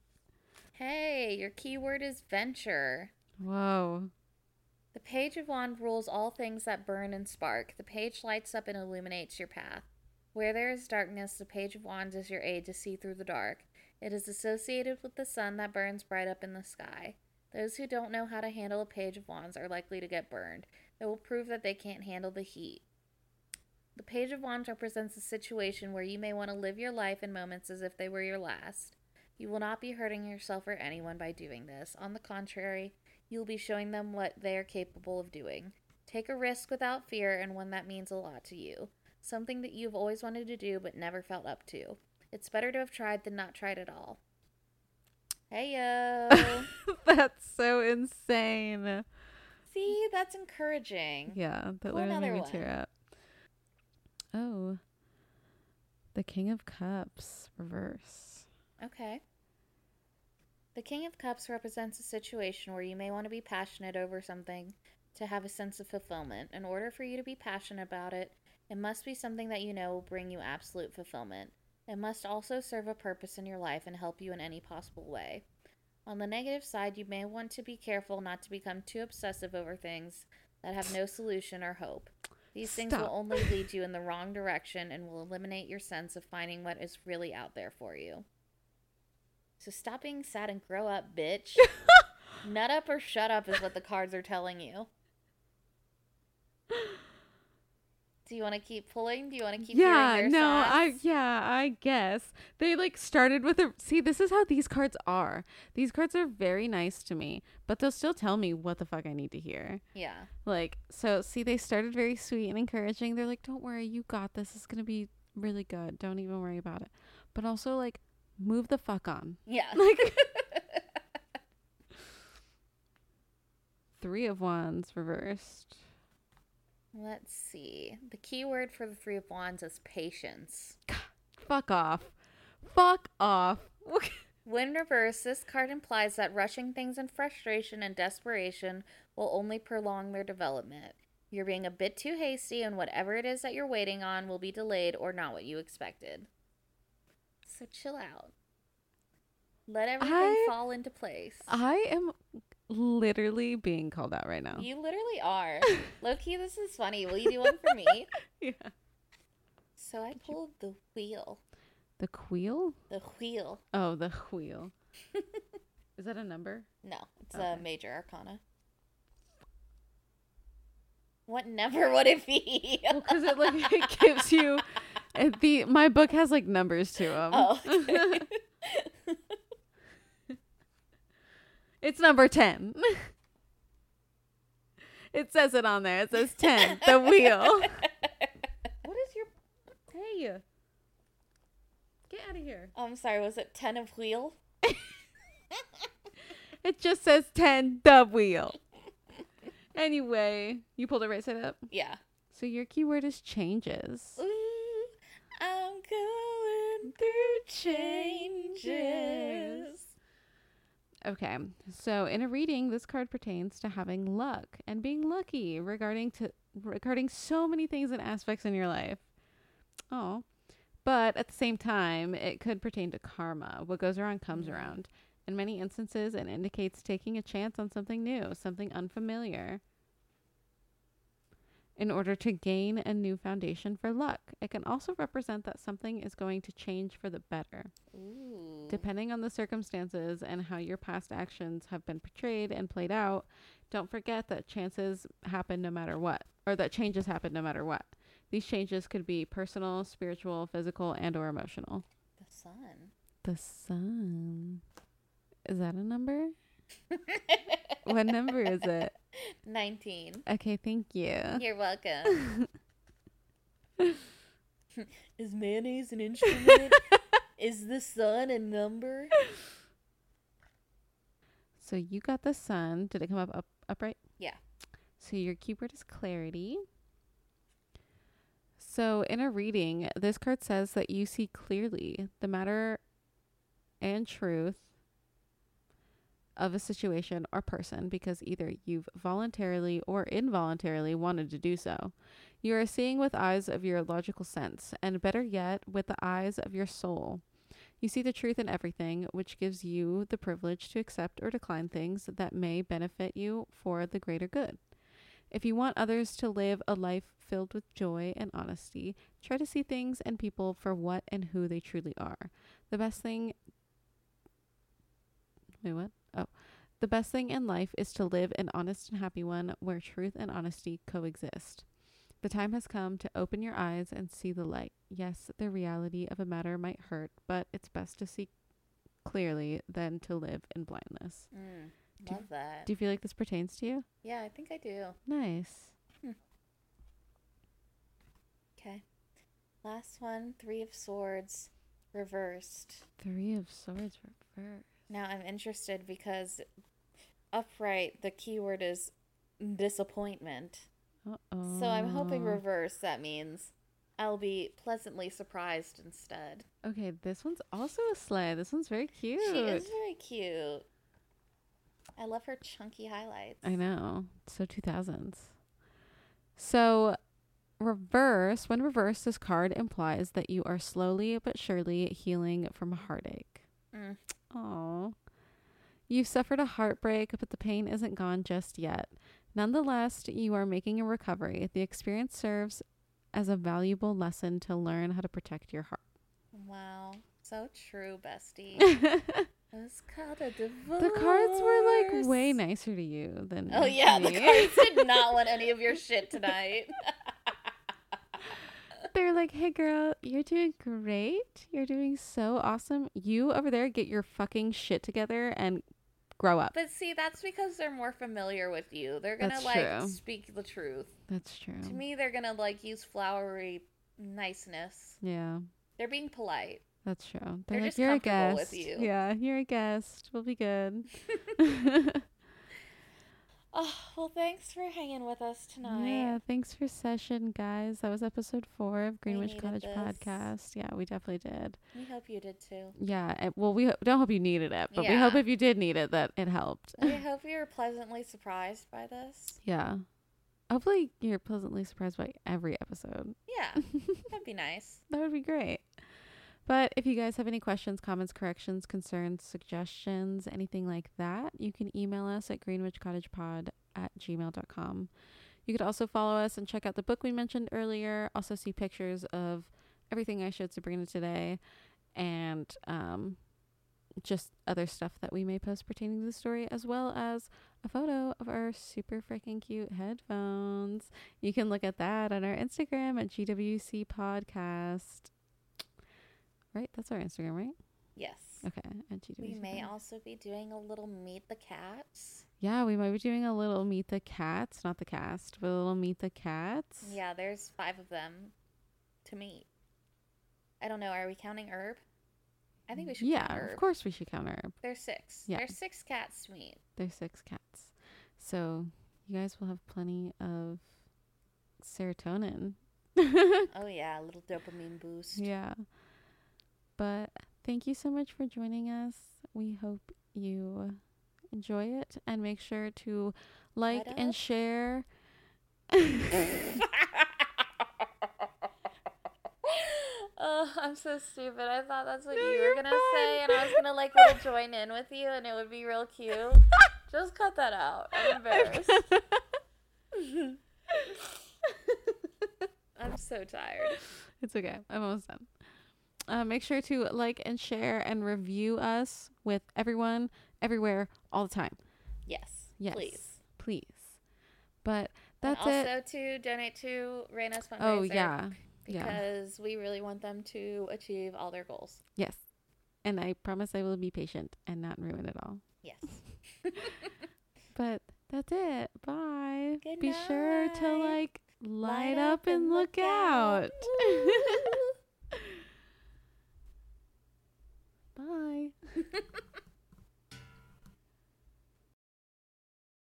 Hey, your keyword is venture. Whoa. The Page of Wands rules all things that burn and spark. The page lights up and illuminates your path. Where there is darkness, the Page of Wands is your aid to see through the dark. It is associated with the sun that burns bright up in the sky. Those who don't know how to handle a Page of Wands are likely to get burned. It will prove that they can't handle the heat. The Page of Wands represents a situation where you may want to live your life in moments as if they were your last. You will not be hurting yourself or anyone by doing this. On the contrary, you will be showing them what they are capable of doing. Take a risk without fear, and one that means a lot to you. Something that you've always wanted to do but never felt up to. It's better to have tried than not tried at all. Hey yo. That's so insane. See, that's encouraging. Yeah, that Pull literally made another me one. tear up. Oh. The King of Cups, reverse. Okay. The King of Cups represents a situation where you may want to be passionate over something to have a sense of fulfillment. In order for you to be passionate about it, it must be something that you know will bring you absolute fulfillment. It must also serve a purpose in your life and help you in any possible way. On the negative side, you may want to be careful not to become too obsessive over things that have no solution or hope. These things Stop. will only lead you in the wrong direction and will eliminate your sense of finding what is really out there for you. So stop being sad and grow up, bitch. Nut up or shut up is what the cards are telling you. Do you want to keep pulling? Do you want to keep yeah, hearing their no, sass? I yeah, I guess. They like started with a see, this is how these cards are. These cards are very nice to me, but they'll still tell me what the fuck I need to hear. Yeah. Like, so see, they started very sweet and encouraging. They're like, "Don't worry, you got this. It's going to be really good. Don't even worry about it." But also like move the fuck on. Yeah. Like Three of Wands reversed. Let's see. The key word for the Three of Wands is patience. Fuck off. Fuck off. When reversed, this card implies that rushing things in frustration and desperation will only prolong their development. You're being a bit too hasty, and whatever it is that you're waiting on will be delayed or not what you expected. So chill out. Let everything I, fall into place. I am literally being called out right now. You literally are. Low-key, this is funny. Will you do one for me? Yeah. So I pulled the wheel. The wheel? The wheel. Oh, the wheel. Is that a number? No, it's Okay. a major arcana. What number would it be? Well, because it like it gives you it, the my book has like numbers to them. Oh, okay. It's number ten. It says it on there. It says ten. The wheel. What is your? Hey, get out of here. Oh, I'm sorry, was it ten of wheel? It just says ten. The wheel. Anyway, you pulled it right side up. Yeah. So your keyword is changes. Ooh, I'm going through changes. Okay, so in a reading, this card pertains to having luck and being lucky regarding to regarding so many things and aspects in your life. Oh, but at the same time, it could pertain to karma. What goes around comes Mhm. around. In many instances, it indicates taking a chance on something new, something unfamiliar, in order to gain a new foundation for luck. It can also represent that something is going to change for the better. Ooh. Depending on the circumstances and how your past actions have been portrayed and played out, don't forget that chances happen no matter what, or that changes happen no matter what. These changes could be personal, spiritual, physical, and or emotional. The sun. The sun. Is that a number? What number is it? nineteen. Okay, thank you. You're welcome. Is mayonnaise an instrument? Is the sun a number? So you got the sun. Did it come up, up upright? Yeah. So your keyword is clarity. So in a reading, this card says that you see clearly the matter and truth of a situation or person because either you've voluntarily or involuntarily wanted to do so. You are seeing with eyes of your logical sense, and better yet, with the eyes of your soul. You see the truth in everything, which gives you the privilege to accept or decline things that may benefit you for the greater good. If you want others to live a life filled with joy and honesty, try to see things and people for what and who they truly are. The best thing... Wait, what? Oh. The best thing in life is to live an honest and happy one where truth and honesty coexist. The time has come to open your eyes and see the light. Yes, the reality of a matter might hurt, but it's best to see clearly than to live in blindness. Mm, Do- love that. Do you feel like this pertains to you? Yeah, I think I do. Nice. Okay. Last one, Three of Swords, reversed. Three of Swords reversed. Now I'm interested because upright, the keyword is disappointment. Uh-oh. So I'm hoping reverse, that means I'll be pleasantly surprised instead. Okay, this one's also a sleigh. This one's very cute. She is very cute. I love her chunky highlights. I know. So two thousands. So reverse, when reversed, this card implies that you are slowly but surely healing from a heartache. Mm. Oh. You've suffered a heartbreak, but the pain isn't gone just yet. Nonetheless, you are making a recovery. The experience serves as a valuable lesson to learn how to protect your heart. Wow. So true, bestie. The It's called a divorce. cards were like way nicer to you than Oh, yeah. me. The cards did not want any of your shit tonight. They're like, hey, girl, you're doing great. You're doing so awesome. You over there, get your fucking shit together and grow up. But see, that's because they're more familiar with you. They're going to, That's like, true. speak the truth. That's true. To me, they're going to, like, use flowery niceness. Yeah, They're being polite. that's true. They're, They're like, just you're a comfortable guest. with you. Yeah, you're a guest. We'll be good. Oh, well, thanks for hanging with us tonight. Yeah, thanks for session, guys. That was episode four of Greenwich needed Cottage this. Podcast. Yeah, we definitely did. We hope you did too. Yeah, and, well, we ho- don't hope you needed it, but we Yeah. hope if you did need it, that it helped. We hope you were pleasantly surprised by this. Yeah. Hopefully you're pleasantly surprised by every episode. Yeah, that'd be nice. That would be great. But if you guys have any questions, comments, corrections, concerns, suggestions, anything like that, you can email us at greenwichcottagepod at gmail dot com. You could also follow us and check out the book we mentioned earlier. Also see pictures of everything I showed Sabrina today and um, just other stuff that we may post pertaining to the story, as well as a photo of our super freaking cute headphones. You can look at that on our Instagram at G W C Podcast. Right? That's our Instagram, right? Yes. Okay. At G W C We may Podcast. also be doing a little Meet the Cats. Yeah, we might be doing a little Meet the Cats, not the cast, but a little Meet the Cats. Yeah, there's five of them to meet. I don't know. Are we counting Herb? I think we should Yeah, count Herb. of course we should count Herb. There's six. Yeah. There's six cats to meet. There's six cats. So you guys will have plenty of serotonin. Oh, yeah. A little dopamine boost. Yeah. But thank you so much for joining us. We hope you enjoy it and make sure to like What and up? share. Oh, I'm so stupid. I thought that's what No, you were you're going to fine. say, and I was going to, like, little join in with you, and it would be real cute. Just cut that out. I'm embarrassed. I'm so tired. It's okay. I'm almost done. Uh, make sure to like and share and review us with everyone, everywhere, all the time. Yes. Yes. Please. Please. But And that's it. also to donate to Raina's fundraiser. Oh, yeah. Yeah. Because we really want them to achieve all their goals. Yes. And I promise I will be patient and not ruin it all. Yes. But that's it. Bye. Good Be sure to night. like light, up, and look out. Woo. Bye.